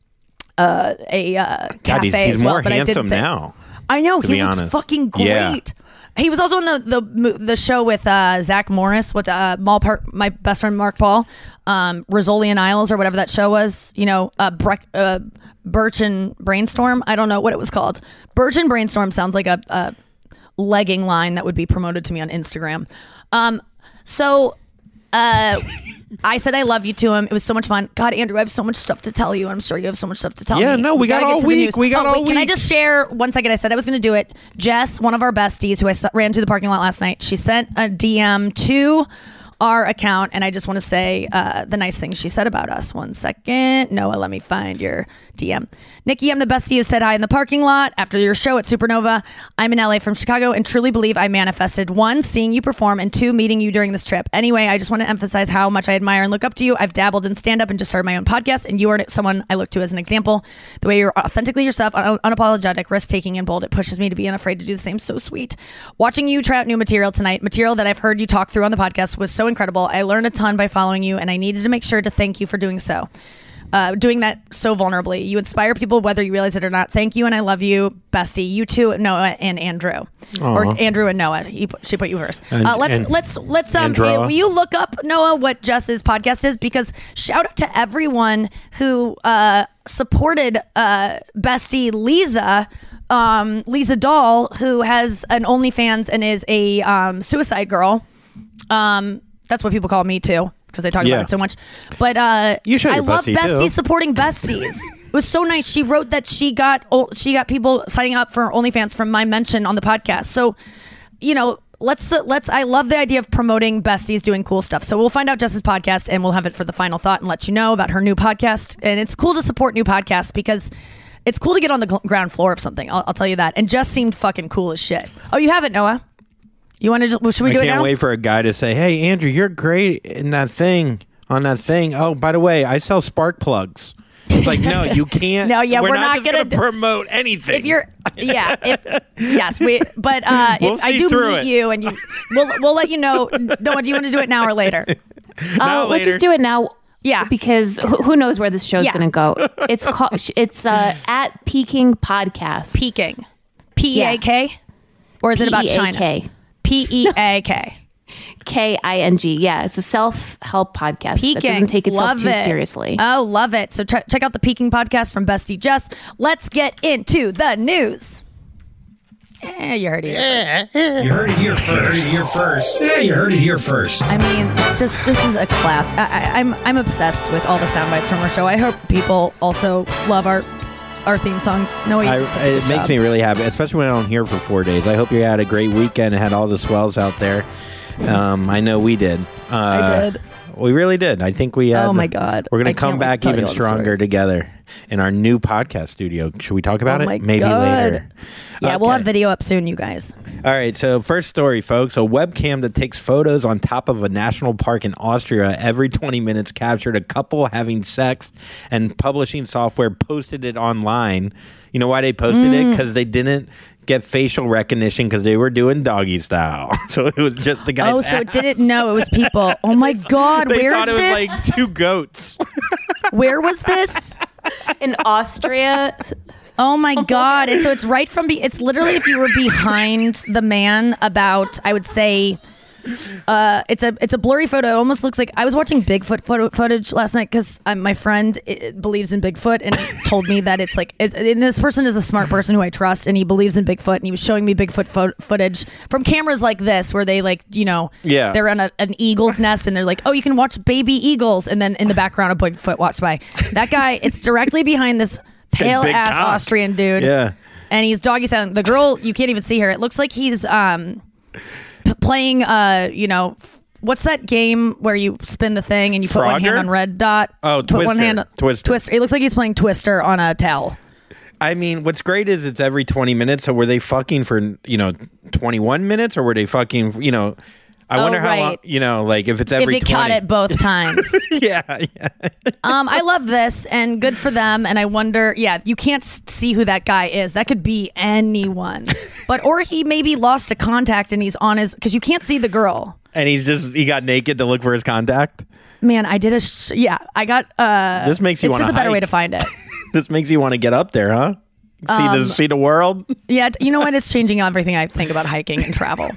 uh, a uh, God, cafe he's, he's as well, more but I didn't handsome say. now. I know to he be looks honest. fucking great. Yeah. He was also in the the mo- the show with uh, Zach Morris. What's uh, Mall Park? My best friend Mark Paul, um, Rizzoli and Isles, or whatever that show was. You know, uh, Breck, uh, Birch and Brainstorm. I don't know what it was called. Birch and Brainstorm sounds like a, a legging line that would be promoted to me on Instagram. Um, so. Uh, I said I love you to him. It was so much fun. God, Andrew, I have so much stuff to tell you. I'm sure you have so much stuff to tell Yeah, me. no, we got gotta get all to the week. news. We got oh, all wait, Can I week. just share one second? I said I was going to do it. Jess, one of our besties who I s- ran to the parking lot last night, she sent a D M to our account, and I just want to say uh, the nice things she said about us. One second. Noah, let me find your D M. Nikki, I'm the bestie who said hi in the parking lot after your show at Supernova. I'm in L A from Chicago and truly believe I manifested one, seeing you perform, and two, meeting you during this trip. Anyway, I just want to emphasize how much I admire and look up to you. I've dabbled in stand-up and just started my own podcast, and you are someone I look to as an example. The way you're authentically yourself, un- unapologetic, risk-taking, and bold, it pushes me to be unafraid to do the same. So sweet. Watching you try out new material tonight, material that I've heard you talk through on the podcast, was so incredible. I learned a ton by following you, and I needed to make sure to thank you for doing so. uh, doing that so vulnerably. You inspire people whether you realize it or not. Thank you, and I love you, bestie. You too, Noah and Andrew, Aww. or Andrew and Noah. He put, she put you first. And- uh, let's and let's let's um. Andra. Will you look up, Noah, what Jess's podcast is? Because shout out to everyone who uh, supported uh, bestie Lisa. Um, Lisa Doll, who has an OnlyFans and is a um, suicide girl. Um, that's what people call me too, because they talk Yeah. about it so much. But uh, You show I your love bestie, besties too. supporting besties. It was so nice. She wrote that she got oh, she got people signing up for OnlyFans from my mention on the podcast. So, you know, let's uh, let's. I love the idea of promoting besties doing cool stuff. So we'll find out Jess's podcast and we'll have it for the final thought and let you know about her new podcast. And it's cool to support new podcasts because it's cool to get on the gl- ground floor of something. I'll, I'll tell you that. And Jess seemed fucking cool as shit. Oh, you have it, Noah. You want to? Should we I do it can't now? wait for a guy to say, "Hey, Andrew, you're great in that thing on that thing. Oh, by the way, I sell spark plugs." It's like, no, you can't. No, yeah, we're, we're not, not just gonna gonna d- promote anything. If you're, yeah, if, yes, we, but uh, We'll if I see do through meet it. you and you, we'll we'll let you know. Noah, do you want to do it now or later? Now Oh, let's just later. do it now. Yeah. Because who, who knows where this show's Yeah. going to go? It's called. It's uh, at Peking Podcast. Peking, P E A K, or is it about China? P E A K. P E A K. K I N G. Yeah, it's a self-help podcast Peking. that doesn't take itself Love too it. seriously. Oh, love it. So ch- check out the Peking podcast from Bestie Jess. Let's get into the news. Eh, you heard it here first. You heard it here first. You heard it here first. Yeah, you heard it here first. I mean, just this is a class. I, I, I'm I'm obsessed with all the sound bites from our show. I hope people also love our our theme songs. No, I, it makes me really happy, especially when I don't hear for four days. I hope you had a great weekend and had all the swells out there. Um, I know we did. Uh, I did. We really did. I think we had. Oh, my God. We're going I to come can't wait to back tell you even all the stronger stories. together in our new podcast studio. Should we talk about Oh it? my Maybe God. later. Yeah, we'll Okay. have video up soon, you guys. All right, so first story, folks. A webcam that takes photos on top of a national park in Austria every twenty minutes captured a couple having sex, and publishing software posted it online. You know why they posted it? Mm. Because they didn't get facial recognition because they were doing doggy style. So it was just the guy's Oh, so ass. it didn't know it was people. Oh my God, They where thought is it was this? like two goats. Where was this? In Austria. Oh my God! And so it's right from. Be- it's literally if you were behind the man about, I would say, uh, it's a it's a blurry photo. It almost looks like I was watching Bigfoot photo footage last night because um, my friend i believes in Bigfoot and he told me that it's like. It's, and this person is a smart person who I trust, and he believes in Bigfoot, and he was showing me Bigfoot fo- footage from cameras like this, where they like you know, Yeah. they're on a, an eagle's nest, and they're like, oh, you can watch baby eagles, and then in the background a Bigfoot walks by. That guy, it's directly behind this pale Big ass cock. Austrian dude. Yeah. And he's doggy style. The girl, you can't even see her. It looks like he's um p- playing uh, you know, f- what's that game where you spin the thing and you put one hand Frogger? on red dot? Oh, put one Twister. hand Twister. Twister. It looks like he's playing Twister on a towel. I mean, what's great is it's every twenty minutes. So were they fucking for, you know, twenty-one minutes or were they fucking, you know, I Oh, wonder how long, right. you know, like if it's every if it twenty. caught it both times. yeah, yeah. um, I love this and good for them. And I wonder, yeah, you can't s- see who that guy is. That could be anyone. But, or he maybe lost a contact and he's on his, because you can't see the girl. And he's just, he got naked to look for his contact. Man, I did a, sh- yeah, I got, uh, This makes you it's wanna just a better way hike. to find it. This makes you want to get up there, huh? See Um, the see the world. Yeah, you know what? It's changing everything I think about hiking and travel.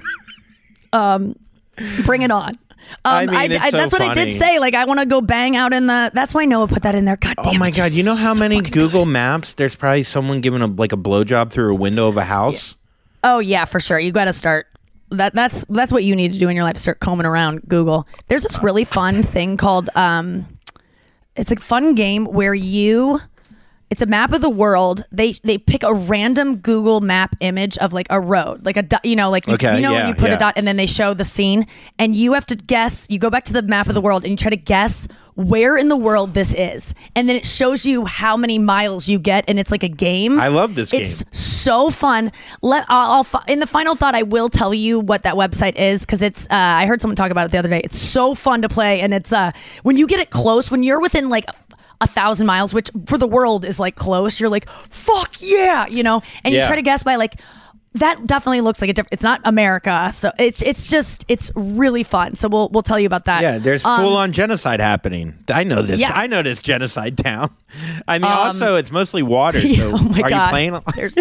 Um, bring it on. Um, I mean, it's so that's what I funny. did say. Like, I want to go bang out in the. That's why Noah put that in there. God damn Oh my it, god! you're You know how so many fucking Google Maps? There's probably someone giving a like a blowjob through a window of a house. Oh yeah, for sure. You got to start. That that's that's what you need to do in your life. Start combing around Google. There's this really fun thing called. Um, it's a fun game where you. It's a map of the world. They they pick a random Google Map image of like a road, like a dot, you know, like you, Okay, you know yeah, when you put yeah. a dot and then they show the scene, and you have to guess. You go back to the map of the world and you try to guess where in the world this is, and then it shows you how many miles you get, and it's like a game. I love this game. It's so fun. Let I'll, I'll fi- in the final thought, I will tell you what that website is because it's. Uh, I heard someone talk about it the other day. It's so fun to play, and it's uh when you get it close, when you're within like a thousand miles, which for the world is like close. You're like, fuck yeah, you know, and you Yeah. try to guess by like that definitely looks like a different. It's not America, so it's it's just it's really fun. So we'll we'll tell you about that. Yeah, there's Um, full on genocide happening. I know this. Yeah. I know this genocide town. I mean, Um, also it's mostly water. So oh my are God. you playing? There's-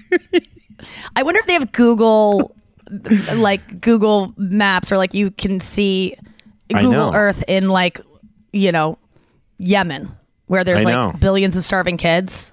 I wonder if they have Google, like Google Maps, or like you can see I Google know. Earth in like, you know, Yemen, where there's I like know. billions of starving kids.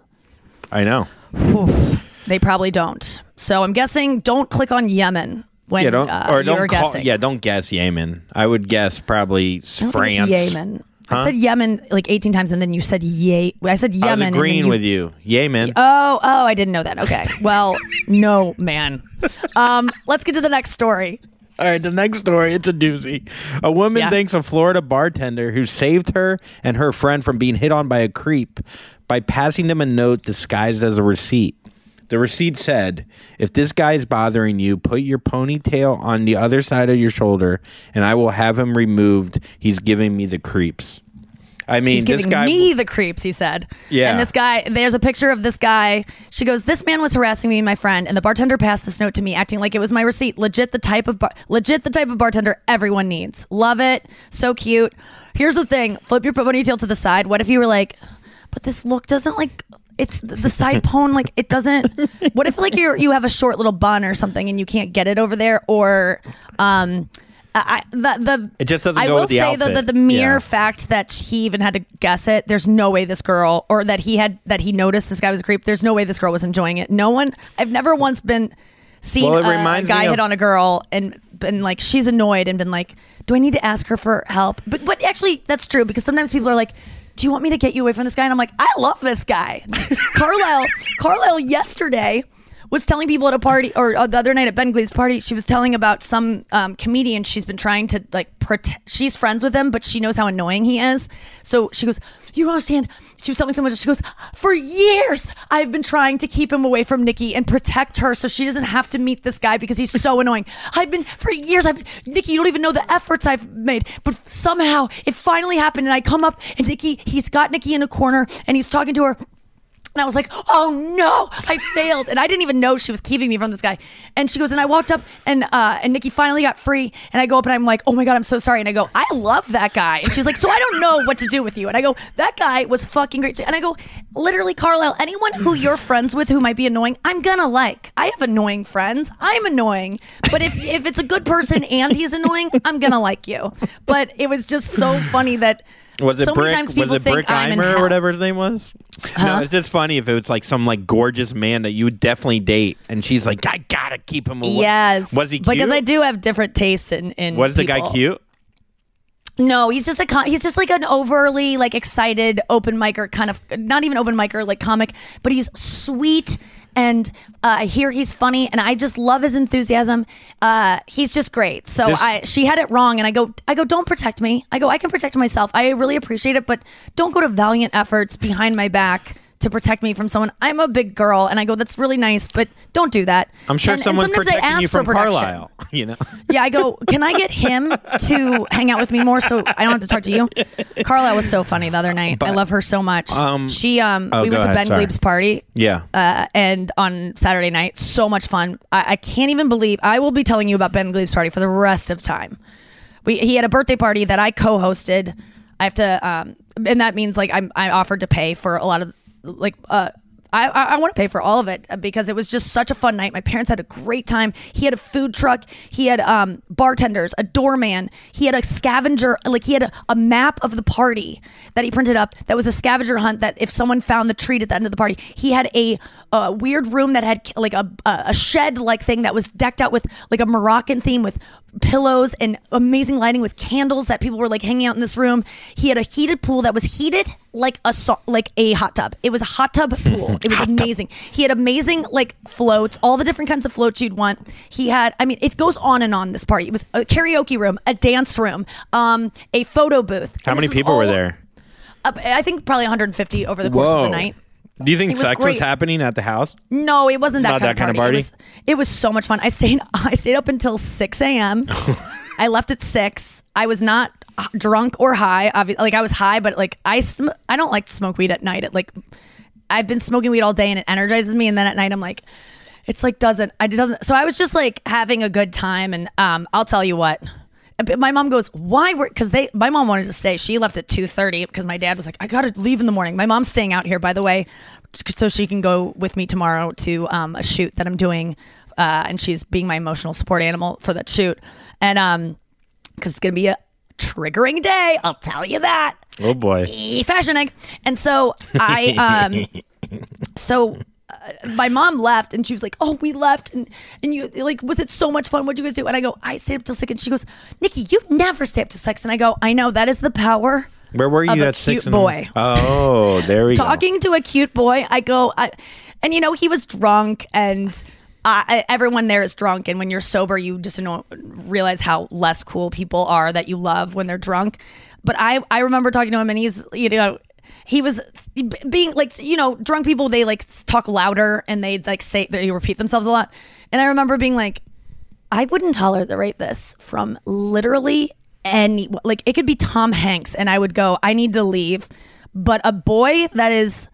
I know. Oof. They probably don't. So I'm guessing don't click on Yemen when yeah, don't uh, or you're don't call, guessing. yeah, don't guess Yemen. I would guess probably I don't think France. it's Yemen. Huh? I said Yemen like eighteen times, and then you said Ye. I said Yemen. I was and then agreeing you- with you. Yemen. Oh, oh, I didn't know that. Okay. Well, no, man. Um, let's get to the next story. All right, the next story, it's a doozy. A woman Yeah. thanks a Florida bartender who saved her and her friend from being hit on by a creep by passing them a note disguised as a receipt. The receipt said, "If this guy's bothering you, put your ponytail on the other side of your shoulder and I will have him removed. He's giving me the creeps." I mean, He's this giving guy me the creeps, he said. Yeah. And this guy, there's a picture of this guy. She goes, "This man was harassing me and my friend, and the bartender passed this note to me, acting like it was my receipt. Legit the type of bar- legit the type of bartender everyone needs. Love it. So cute. Here's the thing: flip your ponytail to the side. What if you were like, but this look doesn't like." It's the the side pone, like it doesn't. What if like you you have a short little bun or something and you can't get it over there, or um, I the the It just doesn't I go will with the say though outfit. that the mere Yeah. fact that he even had to guess it, there's no way this girl, or that he had that he noticed this guy was a creep. There's no way this girl was enjoying it. No one. I've never once been seen Well, it a reminds guy me of- hit on a girl and been like she's annoyed and been like, do I need to ask her for help? But but actually that's true, because sometimes people are like, do you want me to get you away from this guy? And I'm like, I love this guy. Carlisle, Carlisle yesterday was telling people at a party, or uh, the other night at Ben Glee's party, she was telling about some um, comedian she's been trying to like protect. She's friends with him, but she knows how annoying he is. So she goes, you don't understand. She was telling someone, she goes, for years, I've been trying to keep him away from Nikki and protect her so she doesn't have to meet this guy because he's so annoying. I've been, for years, I've been, Nikki, you don't even know the efforts I've made. But somehow it finally happened, and I come up and Nikki, he's got Nikki in a corner and he's talking to her. And I was like, oh no, I failed. And I didn't even know she was keeping me from this guy. And she goes, and I walked up and uh, and Nikki finally got free. And I go up and I'm like, oh my God, I'm so sorry. And I go, I love that guy. And she's like, so I don't know what to do with you. And I go, that guy was fucking great. And I go, literally, Carlisle, anyone who you're friends with who might be annoying, I'm gonna like. I have annoying friends. I'm annoying. But if, if it's a good person and he's annoying, I'm gonna like you. But it was just so funny that Was it so Brick? many times people was it think Brick I'm in Eimer hell. or whatever his name was? No, it's just funny if it was like some like gorgeous man that you would definitely date, and she's like, I gotta keep him away. Yes. Was he cute? Because I do have different tastes in. in Was the guy people. cute? No, he's just a con- he's just like an overly like excited open micer kind of, not even open micer, like comic, but he's sweet. And uh, I hear he's funny, and I just love his enthusiasm. Uh, he's just great. So Just- I, she had it wrong, and I go, I go, don't protect me. I go, I can protect myself. I really appreciate it, but don't go to valiant efforts behind my back to protect me from someone. I'm a big girl, and I go, that's really nice, but don't do that. I'm sure and, someone's and sometimes I protecting ask you from for protection. Carlisle. You know. Yeah, I go, can I get him to hang out with me more so I don't have to talk to you? Carlisle was so funny the other night. I love her so much. Um, she, um, oh, we go went to ahead, Ben sorry. Gleeb's party. Yeah. Uh, and on Saturday night, so much fun. I, I can't even believe, I will be telling you about Ben Gleeb's party for the rest of time. We, he had a birthday party that I co-hosted. I have to, um, and that means like I'm, I offered to pay for a lot of like, uh, I, I, I want to pay for all of it because it was just such a fun night. My parents had a great time. He had a food truck. He had um, bartenders, a doorman. He had a scavenger, like he had a, a map of the party that he printed up that was a scavenger hunt that if someone found the treat at the end of the party. He had a, a weird room that had like a, a shed-like thing that was decked out with like a Moroccan theme with pillows and amazing lighting with candles that people were like hanging out in this room. He had a heated pool that was heated like a so- like a hot tub. It was a hot tub pool. It was amazing. He had amazing like floats, all the different kinds of floats you'd want. He had, I mean, it goes on and on. This party. It was a karaoke room, a dance room, um, a photo booth. How And many this was people were all- there? Uh, I think probably one hundred fifty over the course of Whoa. the night. Do you think It was sex was great. happening at the house? No, it wasn't that, Not kind, that kind of of party. party? It was, it was so much fun. I stayed I stayed up until six a.m. I left at six. I was not drunk or high. Obvi- Like I was high, but like I sm- I don't like to smoke weed at night. It like I've been smoking weed all day and it energizes me. And then at night I'm like, it's like doesn't I doesn't. So I was just like having a good time, and um, I'll tell you what. My mom goes, why were, because they, my mom wanted to stay. She left at two thirty because my dad was like, I got to leave in the morning. My mom's staying out here, by the way, so she can go with me tomorrow to um, a shoot that I'm doing. Uh, and she's being my emotional support animal for that shoot. And um, because it's going to be a triggering day, I'll tell you that. Oh boy. E- fashion egg. And so I, um, so uh, my mom left and she was like, oh, we left. And, and you like, was it so much fun? What'd you guys do? And I go, I stayed up till six. And she goes, Nikki, you never stay up till six. And I go, I know, that is the power. Where were you of a at six? Cute boy. Oh, there we Talking go. to a cute boy. I go, I, and you know, he was drunk and uh, everyone there is drunk. And when you're sober, you just don't realize how less cool people are that you love when they're drunk. But I, I remember talking to him and he's, you know, he was being like, you know, drunk people, they like talk louder and they like say, they repeat themselves a lot. And I remember being like, I wouldn't tolerate this from literally any, like it could be Tom Hanks and I would go, I need to leave. But a boy that is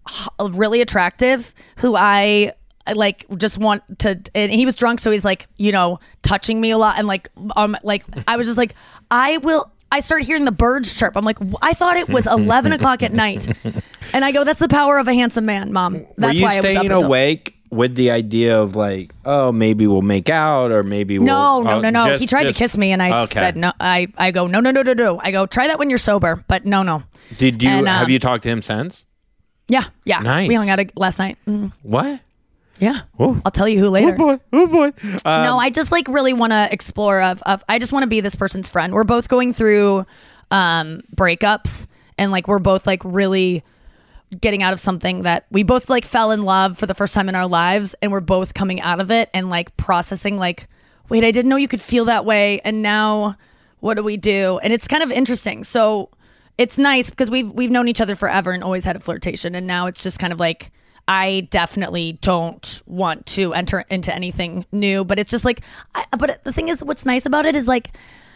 really attractive who I, I like just want to, and he was drunk. So he's like, you know, touching me a lot. And like, um, like I was just like, I will, I started hearing the birds chirp. I'm like, I thought it was eleven o'clock at night. And I go, that's the power of a handsome man, Mom. That's Were you why I was up staying until- awake with the idea of like, oh, maybe we'll make out or maybe we'll... No, no, uh, no, no. just- he tried just- to kiss me and I Okay. said no. I, I go, no, no, no, no, no. I go, try that when you're sober. But no, no. Did you, And, um, have you talked to him since? Yeah, yeah. Nice. We hung out last night. Mm. What? Yeah. Oh. I'll tell you who later. Oh boy, oh boy. Um, no, I just like really want to explore of, of I just want to be this person's friend. We're both going through um breakups and like we're both like really getting out of something that we both like fell in love for the first time in our lives and we're both coming out of it and like processing like, wait, I didn't know you could feel that way and now what do we do? And it's kind of interesting. So it's nice because we've we've known each other forever and always had a flirtation and now it's just kind of like I definitely don't want to enter into anything new, but it's just like, I, but the thing is, what's nice about it is like,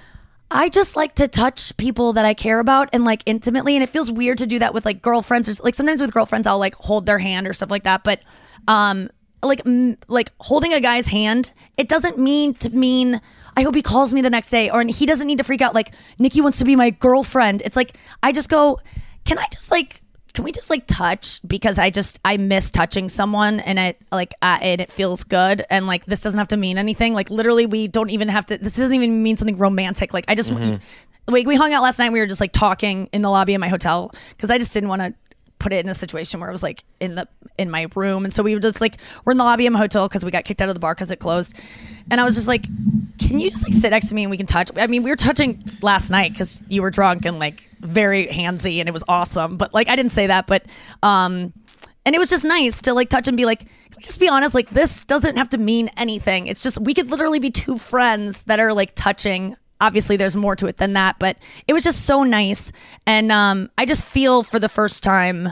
I just like to touch people that I care about and like intimately. And it feels weird to do that with like girlfriends or like sometimes with girlfriends, I'll like hold their hand or stuff like that. But um, like, m- like holding a guy's hand, it doesn't mean to mean, I hope he calls me the next day or he doesn't need to freak out. Like Nikki wants to be my girlfriend. It's like, I just go, can I just like, can we just like touch because I just I miss touching someone and it like uh, and it feels good and like this doesn't have to mean anything like literally we don't even have to this doesn't even mean something romantic like I just mm-hmm. like we hung out last night we were just like talking in the lobby of my hotel because I just didn't want to put it in a situation where it was like in the in my room and so we were just like we're in the lobby of my hotel because we got kicked out of the bar because it closed and I was just like can you just like sit next to me and we can touch I mean we were touching last night because you were drunk and like very handsy and it was awesome but like I didn't say that but um and it was just nice to like touch and be like can we just be honest like this doesn't have to mean anything it's just we could literally be two friends that are like touching obviously there's more to it than that but it was just so nice and um I just feel for the first time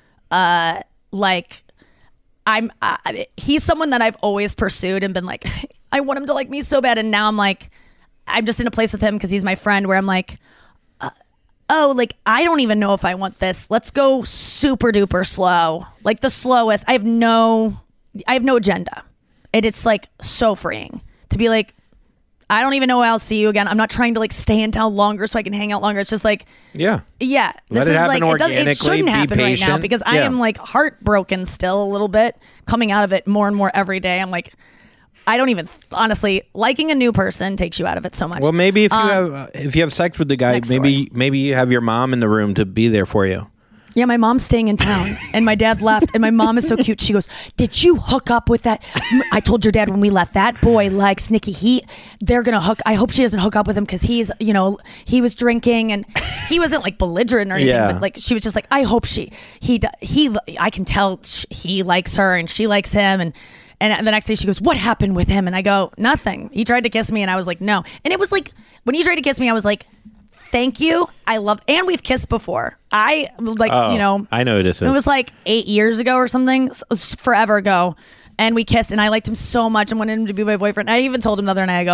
uh like I'm uh, he's someone that I've always pursued and been like I want him to like me so bad and now I'm like I'm just in a place with him because he's my friend where I'm like uh, oh like I don't even know if I want this let's go super duper slow like the slowest I have no I have no agenda and it's like so freeing to be like I don't even know when I'll see you again. I'm not trying to like stay in town longer so I can hang out longer. It's just like, yeah, yeah. Let This it is happen like it, does, it organically, shouldn't be happen right now patient. because I Yeah. am like heartbroken still a little bit, coming out of it more and more every day. I'm like, I don't even honestly liking a new person takes you out of it so much. Well, maybe if you Um, have uh, if you have sex with the guy, next maybe maybe you have your mom in the room to be there for you. Yeah, my mom's staying in town and my dad left and my mom is so cute. She goes, did you hook up with that? I told your dad when we left, that boy likes Nikki. He, they're going to hook. I hope she doesn't hook up with him because he's, you know, he was drinking and he wasn't like belligerent or anything, Yeah. but like she was just like, I hope she, he, he, I can tell sh- he likes her and she likes him. And, and the next day she goes, what happened with him? And I go, nothing. He tried to kiss me and I was like, no. And it was like, when he tried to kiss me, I was like, thank you. I love, and we've kissed before. I like, Oh, you know, I know who this is. it was like eight years ago or something, s- s- forever ago. And we kissed and I liked him so much and wanted him to be my boyfriend. I even told him the other night, I go,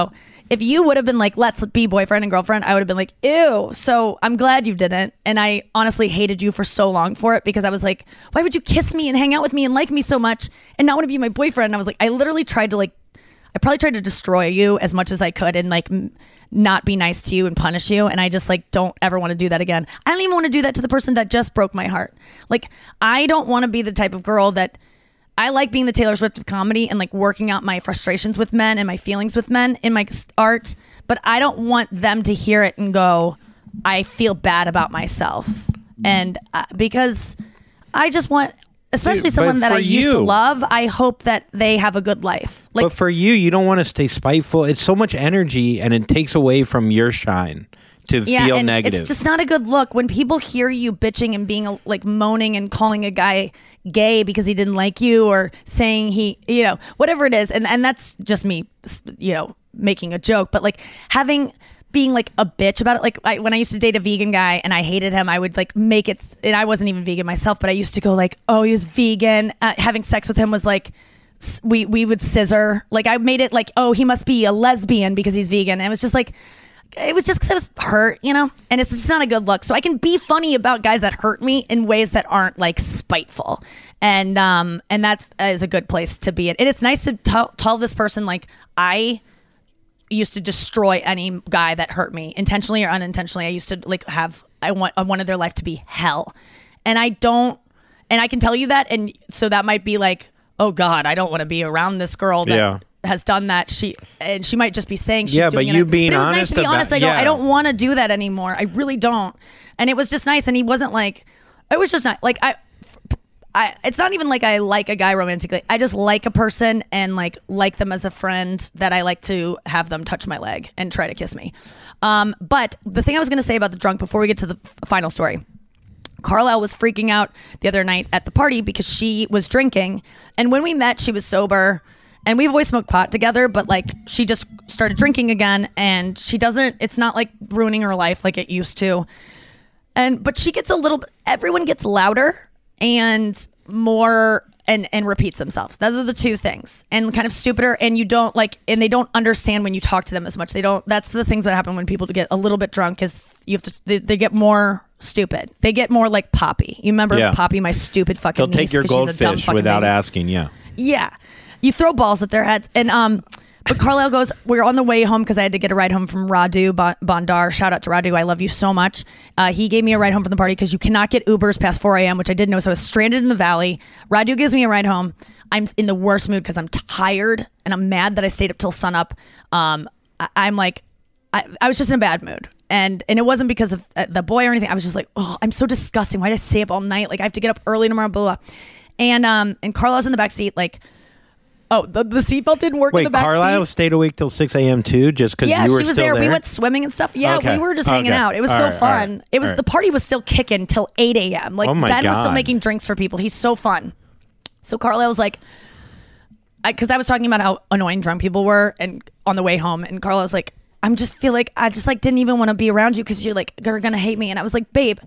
if you would have been like, let's be boyfriend and girlfriend, I would have been like, ew. So I'm glad you didn't. And I honestly hated you for so long for it because I was like, why would you kiss me and hang out with me and like me so much and not want to be my boyfriend? And I was like, I literally tried to like, I probably tried to destroy you as much as I could and like m- not be nice to you and punish you. And I just like don't ever want to do that again. I don't even want to do that to the person that just broke my heart. Like, I don't want to be the type of girl that I like being the Taylor Swift of comedy and like working out my frustrations with men and my feelings with men in my art. But I don't want them to hear it and go, I feel bad about myself. And uh, because I just want, especially Dude, someone that I used to you- love, I hope that they have a good life. Like, but for you, you don't want to stay spiteful. It's so much energy, and it takes away from your shine to yeah, feel and negative. it's just not a good look when people hear you bitching and being like moaning and calling a guy gay because he didn't like you or saying he, you know, whatever it is. And and that's just me, you know, making a joke. But like having being like a bitch about it. Like I, when I used to date a vegan guy and I hated him, I would like make it, and I wasn't even vegan myself, but I used to go like, oh, he was vegan. Uh, having sex with him was like, s- we we would scissor. Like I made it like, oh, he must be a lesbian because he's vegan. And it was just like, it was just because I was hurt, you know? And it's just not a good look. So I can be funny about guys that hurt me in ways that aren't like spiteful. And um and that is a good place to be in. And it's nice to tell, tell this person like, I used to destroy any guy that hurt me intentionally or unintentionally. I used to like have, I want, I wanted their life to be hell. And I don't, and I can tell you that. And so that might be like, oh God, I don't want to be around this girl that Yeah. has done that. She, and she might just be saying she's Yeah, doing but it. you being but it was nice honest to be about- honest. I go, yeah. I don't want to do that anymore. I really don't. And it was just nice. And he wasn't like, it was just not like, I, I, it's not even like I like a guy romantically. I just like a person and like like them as a friend that I like to have them touch my leg and try to kiss me. Um, but the thing I was going to say about the drunk before we get to the f- final story, Carlisle was freaking out the other night at the party because she was drinking. And when we met, she was sober. And we've always smoked pot together, but like she just started drinking again. And she doesn't, it's not like ruining her life like it used to. And but she gets a little bit, everyone gets louder and more and and repeats themselves. Those are the two things. And kind of stupider, and you don't like, and they don't understand when you talk to them as much. They don't, that's the things that happen when people get a little bit drunk is you have to, they, they get more stupid. They get more like Poppy. You remember Yeah. Poppy, my stupid fucking They'll take niece, your 'cause she's a dumb goldfish fucking without baby. asking, yeah. Yeah. You throw balls at their heads. And um but Carlisle goes, we're on the way home because I had to get a ride home from Radu Ba- Bandar. Shout out to Radu. I love you so much. Uh, he gave me a ride home from the party because you cannot get Ubers past four a.m., which I didn't know. So I was stranded in the valley. Radu gives me a ride home. I'm in the worst mood because I'm tired and I'm mad that I stayed up till sunup. Um, I- I'm like, I, I was just in a bad mood. And and it wasn't because of uh, the boy or anything. I was just like, oh, I'm so disgusting. Why did I stay up all night? Like I have to get up early tomorrow, blah, blah. And um and Carlisle's in the back seat, like, oh, the, the seatbelt didn't work in Wait, the back Carlisle seat. stayed awake till six a.m. too, just because Yeah, you were she was still there. there? We went swimming and stuff. Yeah, Okay. we were just hanging Okay. out. It was All so right, all fun. right, It was all the right. party was still kicking till eight a.m. Like Oh my Ben was still God. making drinks for people. He's so fun. So Carlisle was like, because I, I was talking about how annoying drunk people were, and on the way home, and Carlisle was like, I'm just feel like I just like didn't even want to be around you because you're like you're gonna hate me. And I was like, babe,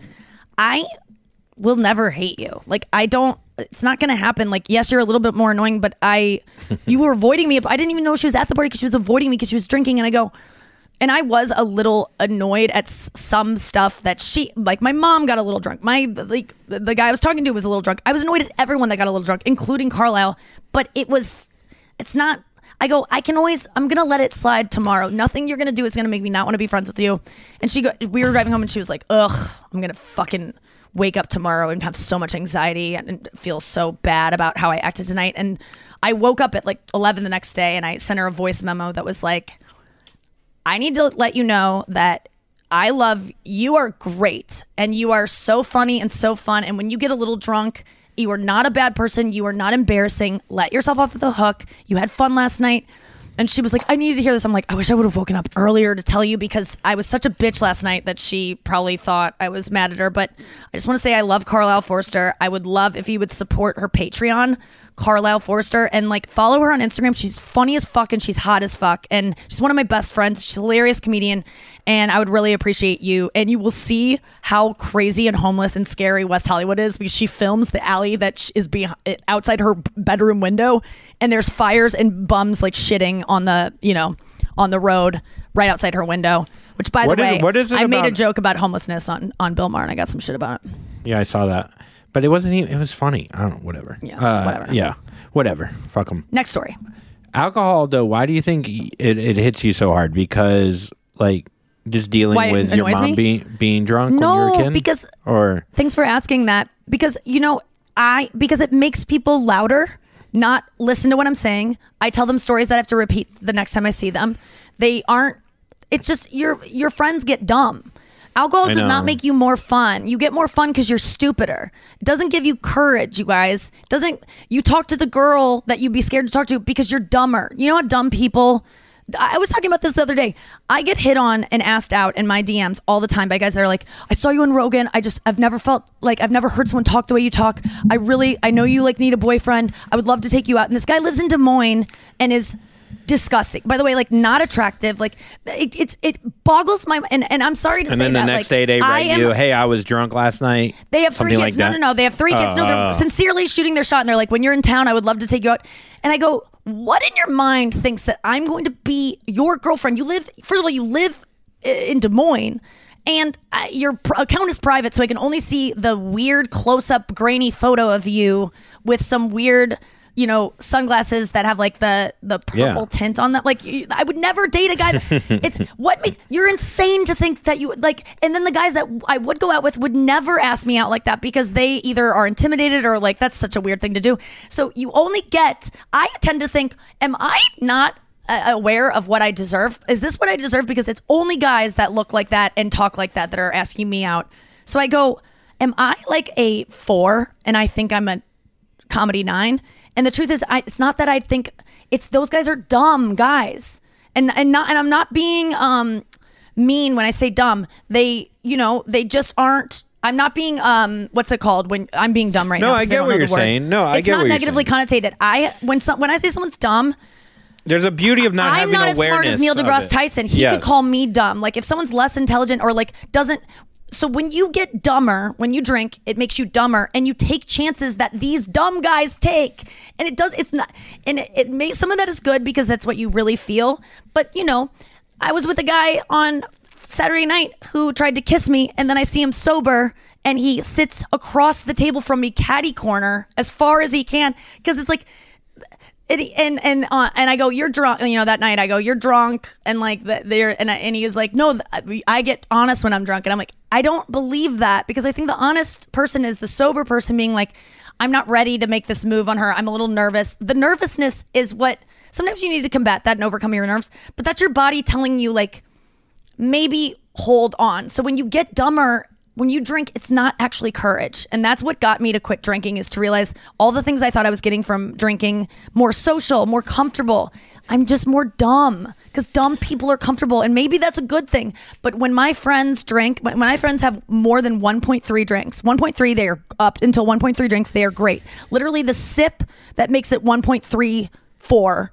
I will never hate you. Like I don't. It's not gonna happen. Like yes, you're a little bit more annoying, but I, you were avoiding me. I didn't even know she was at the party because she was avoiding me because she was drinking. And I go, and I was a little annoyed at s- some stuff that she, like my mom got a little drunk. My like the, the guy I was talking to was a little drunk. I was annoyed at everyone that got a little drunk, including Carlisle. But it was, it's not. I go, I can always, I'm gonna let it slide tomorrow. Nothing you're gonna do is gonna make me not want to be friends with you. And she go, we were driving home, and she was like, ugh, I'm gonna fucking wake up tomorrow and have so much anxiety and feel so bad about how I acted tonight. And I woke up at like eleven the next day, and I sent her a voice memo that was like, I need to let you know that I love you. Are great, and you are so funny and so fun. And when you get a little drunk, you are not a bad person. You are not embarrassing. Let yourself off the hook. You had fun last night. And she was like, I needed to hear this. I'm like, I wish I would have woken up earlier to tell you because I was such a bitch last night that she probably thought I was mad at her. But I just want to say I love Carlisle Forster. I would love if you would support her Patreon, Carlisle Forster, and like follow her on Instagram. She's funny as fuck and she's hot as fuck. And she's one of my best friends. She's a hilarious comedian. And I would really appreciate you. And you will see how crazy and homeless and scary West Hollywood is because she films the alley that is behind, outside her bedroom window. And there's fires and bums like shitting on the, you know, on the road right outside her window. Which, by What the is- way, what is it I made a about- joke about homelessness on, on Bill Maher, and I got some shit about it. Yeah, I saw that. But it wasn't even, it was funny. I don't know, whatever. Yeah, Uh, whatever. Yeah, whatever. Fuck them. Next story. Alcohol, though, why do you think it, it hits you so hard? Because, like, just dealing Why it with your annoys mom me? being being drunk when you No, were a kid? because- Or, Thanks for asking that. Because, you know, I because it makes people louder, not listen to what I'm saying. I tell them stories that I have to repeat the next time I see them. They aren't, it's just your your friends get dumb. Alcohol I does know. not make you more fun. You get more fun because you're stupider. It doesn't give you courage, you guys. It doesn't you talk to the girl that you'd be scared to talk to because you're dumber. You know how dumb people I was talking about this the other day. I get hit on and asked out in my D Ms all the time by guys that are like, I saw you on Rogan. I just, I've never felt like, I've never heard someone talk the way you talk. I really, I know you like need a boyfriend. I would love to take you out. And this guy lives in Des Moines and is disgusting. By the way, like not attractive. Like it, it's, it boggles my, and, and I'm sorry to and say then the that. next like, day they I write am- you, hey, I was drunk last night. They have three Something kids. like no, that. no, no. They have three kids. Oh, no, they're oh. sincerely shooting their shot. And they're like, when you're in town, I would love to take you out. And I go, what in your mind thinks that I'm going to be your girlfriend? You live, first of all, you live i- in Des Moines. And uh, your pr- account is private, so I can only see the weird close-up, grainy photo of you with some weird, you know, sunglasses that have like the the purple Yeah. tint on them. Like, you, I would never date a guy. That, it's what make, you're insane to think that you like. And then the guys that I would go out with would never ask me out like that because they either are intimidated or like that's such a weird thing to do. So you only get. I tend to think, am I not uh, aware of what I deserve? Is this what I deserve? Because it's only guys that look like that and talk like that that are asking me out. So I go, am I like a four and I think I'm a comedy nine? And the truth is, I, it's not that I think it's those guys are dumb guys, and and not and I'm not being um mean when I say dumb. They you know they just aren't. I'm not being um what's it called when I'm being dumb right No, now. I because get don't what know you're the word. saying. No, I it's get not what you're negatively saying. connotated. I when some when I say someone's dumb. There's a beauty of not I'm having not as smart awareness as Neil of deGrasse it. Tyson. He Yes. could call me dumb. Like if someone's less intelligent or like doesn't. So when you get dumber, when you drink, it makes you dumber, and you take chances that these dumb guys take, and it does. It's not, and it, it may some of that is good because that's what you really feel. But you know, I was with a guy on Saturday night who tried to kiss me, and then I see him sober, and he sits across the table from me, catty corner, as far as he can, because it's like. It, and and uh, and I go, you're drunk. You know, that night I go, you're drunk, and like the, there, and I, and he was like, no, th- I get honest when I'm drunk, and I'm like, I don't believe that because I think the honest person is the sober person being like, I'm not ready to make this move on her. I'm a little nervous. The nervousness is what sometimes you need to combat that and overcome your nerves, but that's your body telling you like, maybe hold on. So when you get dumber. When you drink, it's not actually courage. And that's what got me to quit drinking is to realize all the things I thought I was getting from drinking, more social, more comfortable. I'm just more dumb because dumb people are comfortable. And maybe that's a good thing. But when my friends drink, when my friends have more than one point three drinks, one point three, they are up until one point three drinks, they are great. Literally the sip that makes it one point three four,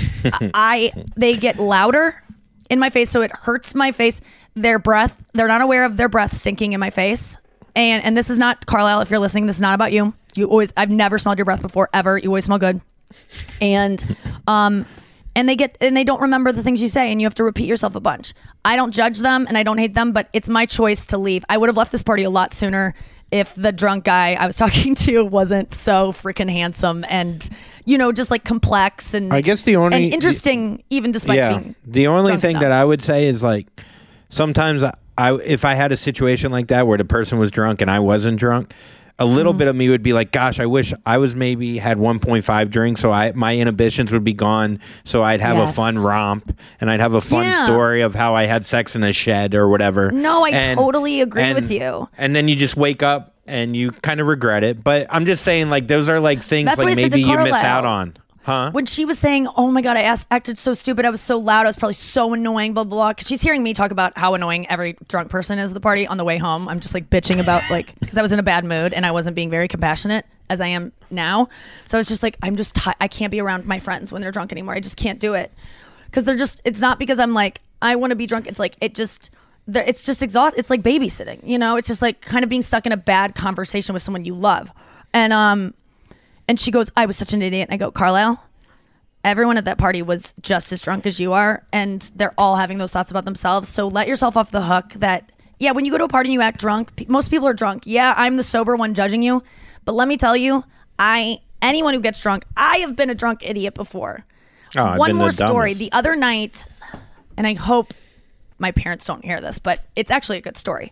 I they get louder in my face, so it hurts my face. Their breath, they're not aware of their breath stinking in my face. And and this is not, Carlisle, if you're listening, this is not about you. You always, I've never smelled your breath before, ever. You always smell good. And um, and they get, and they don't remember the things you say, and you have to repeat yourself a bunch. I don't judge them, and I don't hate them, but it's my choice to leave. I would have left this party a lot sooner if the drunk guy I was talking to wasn't so freaking handsome and, you know, just like complex and I guess the only and interesting, even despite yeah, being the only drunk thing enough. that I would say is like sometimes I, I if I had a situation like that where the person was drunk and I wasn't drunk, a little Mm-hmm. bit of me would be like, gosh, I wish I was maybe had one point five drinks, so I my inhibitions would be gone, so I'd have Yes. a fun romp and I'd have a fun Yeah. story of how I had sex in a shed or whatever. No, I And- totally agree and- with you. And then you just wake up and you kind of regret it. But I'm just saying, like, those are like things That's what like I said to maybe you miss Carlisle. out on. Huh? When she was saying, oh my God, I asked, acted so stupid. I was so loud. I was probably so annoying, blah, blah, blah. Because she's hearing me talk about how annoying every drunk person is at the party on the way home. I'm just like bitching about like, because I was in a bad mood and I wasn't being very compassionate as I am now. So I was just like, I'm just, ti I can't be around my friends when they're drunk anymore. I just can't do it. Because they're just, it's not because I'm like, I want to be drunk. It's like, it just, they're- it's just exhaust. It's like babysitting, you know? It's just like kind of being stuck in a bad conversation with someone you love. And, um, and she goes, I was such an idiot. And I go, Carlisle, everyone at that party was just as drunk as you are, and they're all having those thoughts about themselves. So let yourself off the hook that, yeah, when you go to a party and you act drunk, pe- most people are drunk. Yeah, I'm the sober one judging you. But let me tell you, I anyone who gets drunk, I have been a drunk idiot before. Oh, I've One been more the story. dumbest. The other night, and I hope my parents don't hear this, but it's actually a good story.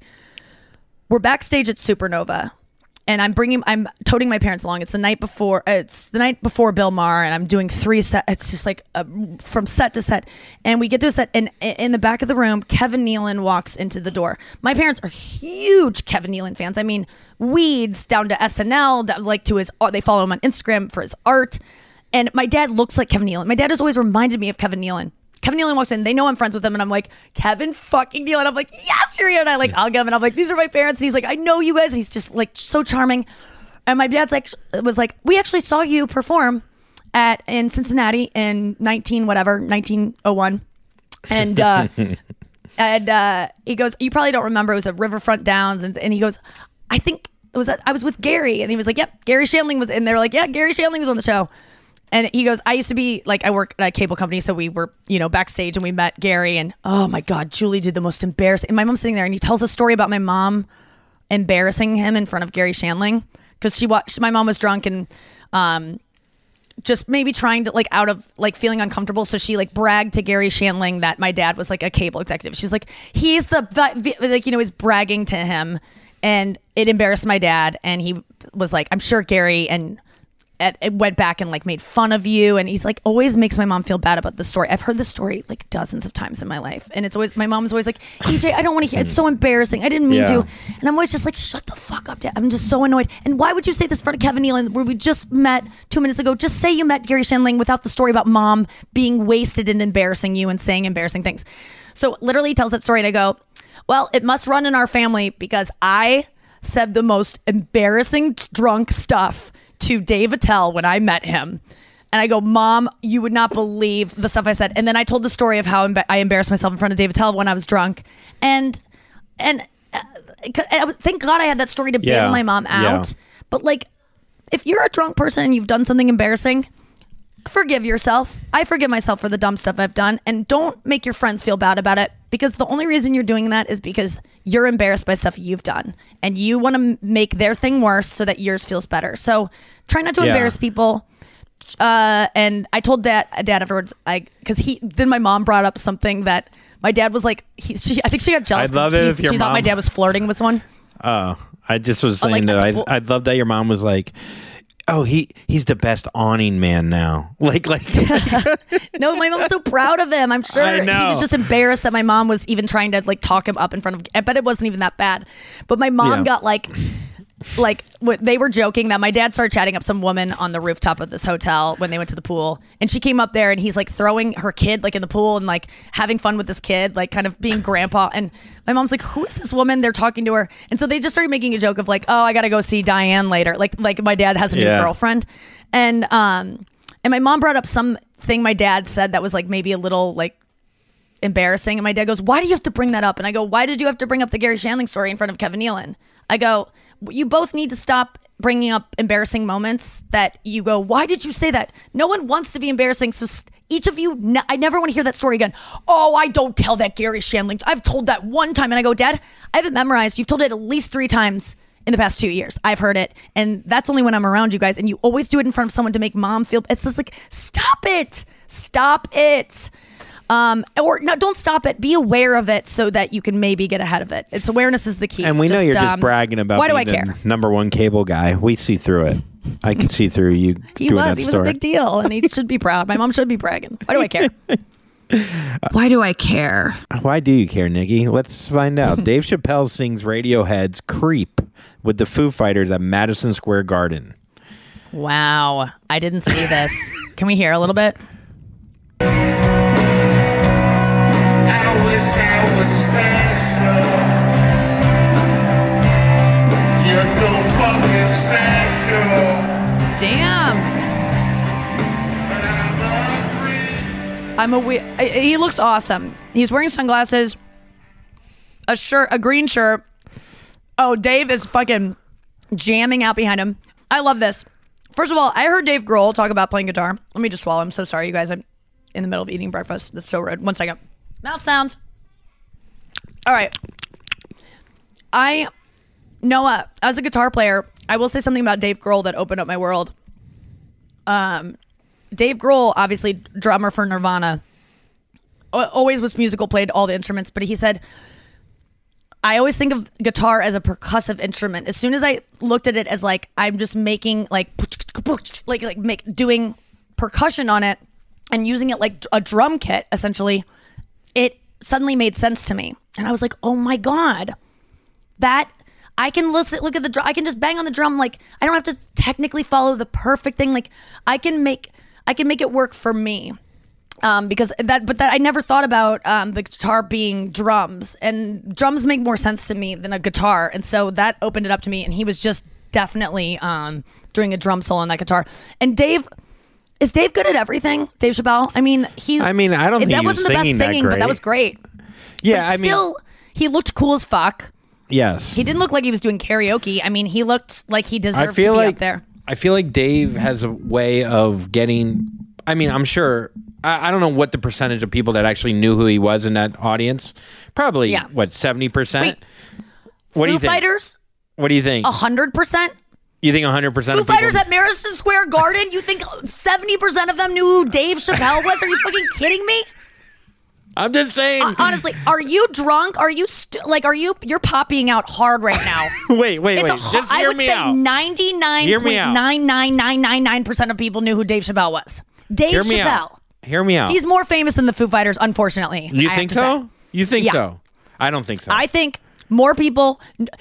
We're backstage at Supernova, and I'm bringing, I'm toting my parents along. It's the night before, it's the night before Bill Maher, and I'm doing three set. It's just like a, from set to set, and we get to a set, and in the back of the room, Kevin Nealon walks into the door. My parents are huge Kevin Nealon fans. I mean, Weeds down to S N L, down, like to his. They follow him on Instagram for his art, and my dad looks like Kevin Nealon. My dad has always reminded me of Kevin Nealon. Kevin Nealon walks in. They know I'm friends with him, and I'm like, Kevin fucking Nealon. I'm like, yes, you're here. And I like hug him, and I'm like, these are my parents. And he's like, I know you guys. And he's just like so charming. And my dad's like, was like, we actually saw you perform at in Cincinnati in nineteen whatever nineteen oh one, and uh, and uh, he goes, you probably don't remember. It was at Riverfront Downs, and and he goes, I think it was that I was with Gary, and he was like, yep, Gary Shandling was, and they were like, yeah, Gary Shandling was on the show. And he goes, I used to be like, I work at a cable company. So we were, you know, backstage and we met Gary, and oh my God, Julie did the most embarrassing. And my mom's sitting there and he tells a story about my mom embarrassing him in front of Gary Shandling. Cause she watched, my mom was drunk and, um, just maybe trying to like out of like feeling uncomfortable. So she like bragged to Gary Shandling that my dad was like a cable executive. She's like, he's the, like, you know, is bragging to him, and it embarrassed my dad. And he was like, I'm sure Gary and It, it went back and like made fun of you, and he's like always makes my mom feel bad about the story. I've heard the story like dozens of times in my life, and it's always my mom's always like, E J, I don't want to hear it. It's so embarrassing. I didn't mean Yeah. to. And I'm always just like, shut the fuck up, Dad. I'm just so annoyed. And why would you say this in front of Kevin Nealon, where we just met two minutes ago? Just say you met Gary Shandling without the story about mom being wasted and embarrassing you and saying embarrassing things. So literally he tells that story, and I go, well, it must run in our family because I said the most embarrassing drunk stuff to Dave Attell when I met him. And I go, Mom, you would not believe the stuff I said. And then I told the story of how emba- I embarrassed myself in front of Dave Attell when I was drunk. And and uh, I was, thank God I had that story to bail Yeah. my mom out. Yeah. But like, if you're a drunk person and you've done something embarrassing, forgive yourself. I forgive myself for the dumb stuff I've done, and don't make your friends feel bad about it, because the only reason you're doing that is because you're embarrassed by stuff you've done, and you want to make their thing worse so that yours feels better. So try not to Yeah. embarrass people. Uh, and I told dad, dad afterwards, I, cause he, then my mom brought up something that my dad was like, he, she, I think she got jealous. I'd love 'cause it he, if your she thought my mom- dad was flirting with someone. Oh, I just was Oh, like, saying that at I, the pool. I'd love that your mom was like, oh, he he's the best awning man now. Like, like No, my mom was so proud of him. I'm sure I he know. was just embarrassed that my mom was even trying to like talk him up in front of. I bet it wasn't even that bad, but my mom Yeah. got like, like what they were joking that my dad started chatting up some woman on the rooftop of this hotel when they went to the pool, and she came up there and he's like throwing her kid like in the pool and like having fun with this kid, like kind of being grandpa. And my mom's like, who is this woman? They're talking to her, and so they just started making a joke of like, oh, I gotta go see Diane later. Like like my dad has a new Yeah. girlfriend, and um. And my mom brought up something my dad said that was like maybe a little like embarrassing. And my dad goes, why do you have to bring that up? And I go, why did you have to bring up the Gary Shandling story in front of Kevin Nealon? I go, you both need to stop bringing up embarrassing moments that you go, why did you say that? No one wants to be embarrassing. So st- each of you, ne- I never want to hear that story again. Oh, I don't tell that Gary Shandling. I've told that one time. And I go, Dad, I have it memorized. You've told it at least three times in the past two years. I've heard it. And that's only when I'm around you guys. And you always do it in front of someone to make mom feel, it's just like, stop it. Stop it. Um, or no, don't stop it. Be aware of it so that you can maybe get ahead of it. It's awareness is the key. and we know you're just um, bragging about why do being I the care? number one cable guy. We see through it. I can see through you He doing was. that He was story. a big deal, and he should be proud. My mom should be bragging. Why do I care? Why do I care? Why do you care, Nikki? Let's find out. Dave Chappelle sings Radiohead's Creep with the Foo Fighters at Madison Square Garden. Wow. I didn't see this. Can we hear a little bit? I wish I was special. You're so fucking special. Damn. I'm a we- I- he looks awesome. He's wearing sunglasses, a shirt, a green shirt. Oh, Dave is fucking jamming out behind him. I love this. First of all, I heard Dave Grohl talk about playing guitar. Let me just swallow. I'm so sorry, you guys. I'm in the middle of eating breakfast. That's so rude. One second. Mouth sounds. All right. I, Noah, as a guitar player, I will say something about Dave Grohl that opened up my world. Um, Dave Grohl, obviously drummer for Nirvana, always was musical, played all the instruments, but he said, I always think of guitar as a percussive instrument. As soon as I looked at it as like, I'm just making like, like, like make, doing percussion on it and using it like a drum kit, essentially, it suddenly made sense to me. And I was like, oh my God, that I can listen, look at the drum. I can just bang on the drum. Like, I don't have to technically follow the perfect thing. Like I can make, I can make it work for me. Um, because that, but that I never thought about um, the guitar being drums, and drums make more sense to me than a guitar, and so that opened it up to me. And he was just definitely um, doing a drum solo on that guitar. And Dave, is Dave good at everything? Dave Chappelle. I mean, he. I mean, I don't think that he was wasn't the best singing, that but that was great. Yeah, but I still, mean, he looked cool as fuck. Yes, he didn't look like he was doing karaoke. I mean, he looked like he deserved I feel to be like, up there. I feel like Dave has a way of getting. I mean, I'm sure. I, I don't know what the percentage of people that actually knew who he was in that audience. Probably Yeah. what seventy percent. Foo What do you think? Fighters, What do you think? a hundred percent. You think one hundred percent Foo of people? Fighters at Madison Square Garden. You think seventy percent of them knew who Dave Chappelle was? Are you fucking kidding me? I'm just saying. Uh, honestly, are you drunk? Are you st- like? Are you? You're popping out hard right now. wait, wait, It's wait. a ho- Just I hear would me say out. ninety-nine Hear me point out. nine nine nine nine nine percent of people knew who Dave Chappelle was. Dave Hear me Chappelle. out. Hear me out. He's more famous than the Foo Fighters, unfortunately. You I have think to so? say. You think Yeah. so? I don't think so. I think more people,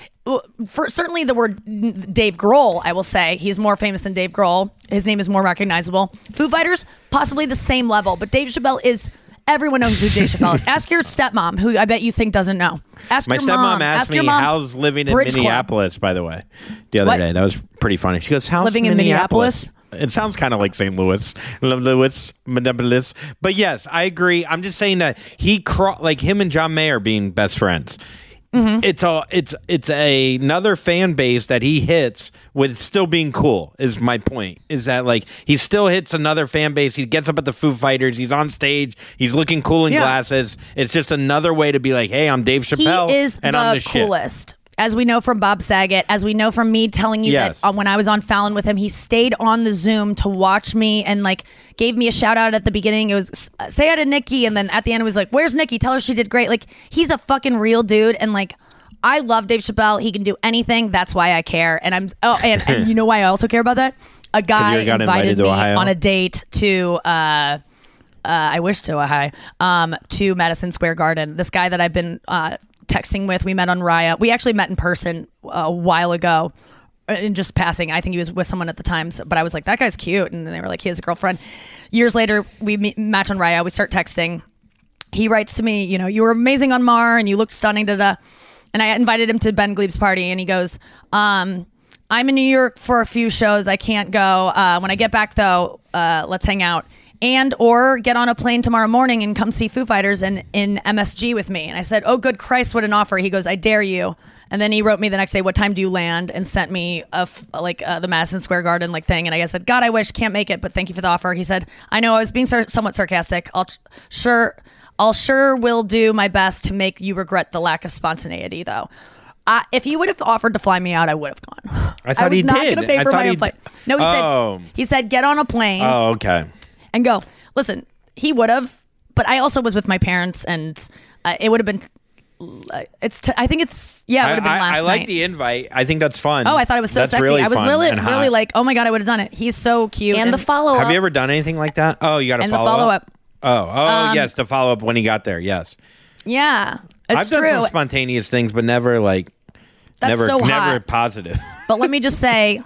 for certainly the word Dave Grohl, I will say he's more famous than Dave Grohl. His name is more recognizable. Foo Fighters, possibly the same level, but Dave Chappelle is. Everyone knows who Dave Chappelle is. Ask your stepmom, who I bet you think doesn't know. Ask My your stepmom mom. asked Ask me your mom's how's living in Bridge Club. Minneapolis, by the way, the other What? day. That was pretty funny. She goes, how's Living in Minneapolis? It sounds kind of like Saint Louis, Louis, Minneapolis. But yes, I agree. I'm just saying that he, cro- like him and John Mayer being best friends. Mm-hmm. It's a it's it's a, another fan base that he hits with still being cool is my point. Is that like he still hits another fan base. He gets up at the Foo Fighters. He's on stage. He's looking cool in Yeah. glasses. It's just another way to be like, hey, I'm Dave Chappelle. He is and the, I'm the shit. coolest. As we know from Bob Saget, as we know from me telling you Yes. that uh, when I was on Fallon with him, he stayed on the Zoom to watch me and like gave me a shout out at the beginning. It was say hi to Nikki, and then at the end it was like, "Where's Nikki? Tell her she did great." Like he's a fucking real dude, and like I love Dave Chappelle. He can do anything. That's why I care. And I'm oh, and, and you know why I also care about that? A guy you got invited invited to me Ohio? on a date to. Uh, uh, I wish to Ohio, um, to Madison Square Garden. This guy that I've been uh, texting with, we met on Raya. We actually met in person a while ago, in just passing. I think he was with someone at the time, so, but I was like, that guy's cute, and they were like, he has a girlfriend. Years later, we meet, match on Raya. We start texting. He writes to me, you know, you were amazing on Mar, and you looked stunning. Da da. And I invited him to Ben Gleib's party, and he goes, um, I'm in New York for a few shows. I can't go. Uh, when I get back, though, uh, let's hang out. And or get on a plane tomorrow morning and come see Foo Fighters in, in M S G with me. And I said, oh, good Christ, what an offer. He goes, I dare you. And then he wrote me the next day, what time do you land? And sent me a f- like uh, the Madison Square Garden like thing. And I said, God, I wish, can't make it, but thank you for the offer. He said, I know I was being sar- somewhat sarcastic. I'll ch- sure, I'll sure will do my best to make you regret the lack of spontaneity, though. Uh, if he would have offered to fly me out, I would have gone. I thought I was he not did. going to pay I for thought my he own d- flight. No, he Oh. said, he said, get on a plane. Oh, okay. And go. Listen, he would have, but I also was with my parents, and uh, it would have been. Uh, it's. T- I think it's. Yeah, it would have been I, last I, I night. like the invite. I think that's fun. Oh, I thought it was so That's sexy. Really I was fun really, and really hot. like, oh my God, I would have done it. He's so cute. And the follow-up. Have you ever done anything like that? Oh, you got to And the follow follow-up. up. Oh, oh, Um, yes, the follow up when he got there. Yes, Yeah, it's I've done true. some spontaneous things, but never like, That's never, so never hot. positive. But let me just say,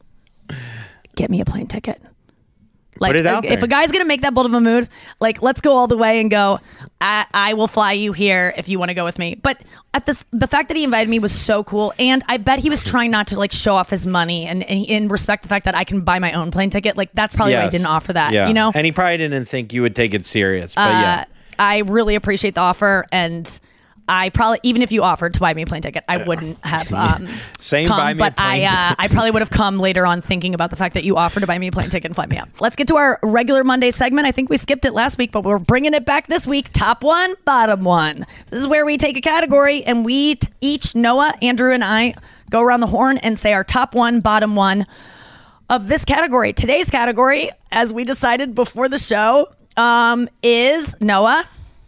get me a plane ticket. Like, Put it out if there. a guy's gonna make that bold of a move, like, let's go all the way and go. I, I will fly you here if you want to go with me. But at this, the fact that he invited me was so cool, and I bet he was trying not to like show off his money and, and in respect the fact that I can buy my own plane ticket. Like, that's probably why I Yes. didn't offer that. Yeah. You know, and he probably didn't think you would take it serious. But uh, yeah, I really appreciate the offer, and I probably, even if you offered to buy me a plane ticket, I wouldn't have um, Same come, buy me a but plane I, uh, I probably would have come later on thinking about the fact that you offered to buy me a plane ticket and fly me out. Let's get to our regular Monday segment. I think we skipped it last week, but we're bringing it back this week. Top one, bottom one. This is where we take a category and we t- each, Noah, Andrew, and I go around the horn and say our top one, bottom one of this category. Today's category, as we decided before the show, um, is Noah.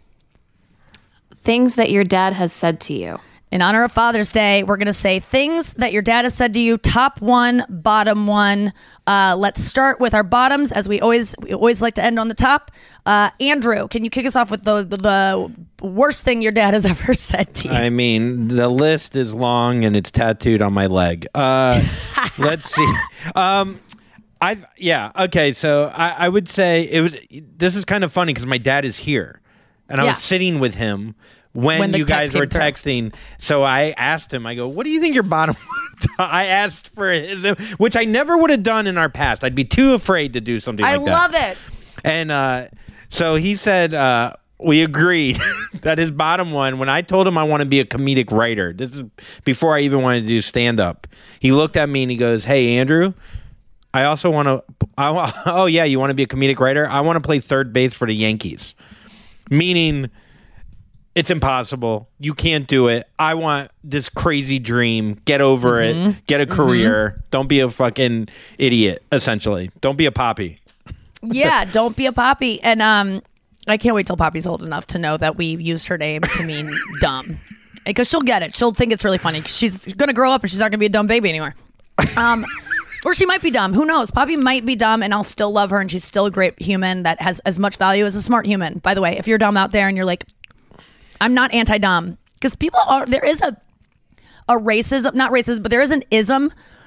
Things that your dad has said to you. In honor of Father's Day, we're going to say things that your dad has said to you. Top one, bottom one. Uh, let's start with our bottoms, as we always we always like to end on the top. Uh, Andrew, can you kick us off with the, the the worst thing your dad has ever said to you? I mean, the list is long and it's tattooed on my leg. Uh, let's see. Um, I yeah okay. So I, I would say it was. This is kind of funny because my dad is here, and I Yeah. was sitting with him when, When the you guys text came were through. texting. So I asked him. I go, "What do you think your bottom?" I asked for his, which I never would have done in our past. I'd be too afraid to do something I like that. love it. And uh, so he said, uh, we agreed that his bottom one, when I told him I want to be a comedic writer, this is before I even wanted to do stand up, he looked at me and he goes, "Hey, Andrew, I also want to, I, oh, yeah, you want to be a comedic writer? I want to play third base for the Yankees." Meaning, it's impossible. You can't do it. I want this crazy dream. Get over Mm-hmm. it. Get a career. Don't be a fucking idiot, essentially. Don't be a poppy. Yeah, don't be a Poppy. And um, I can't wait till Poppy's old enough to know that we used her name to mean dumb. Because she'll get it. She'll think it's really funny. 'Cause she's going to grow up and she's not going to be a dumb baby anymore. Um, or she might be dumb. Who knows? Poppy might be dumb and I'll still love her and she's still a great human that has as much value as a smart human. By the way, if you're dumb out there and you're like, I'm not anti-dumb. Because people are, there is a a racism, not racism, but there is an ism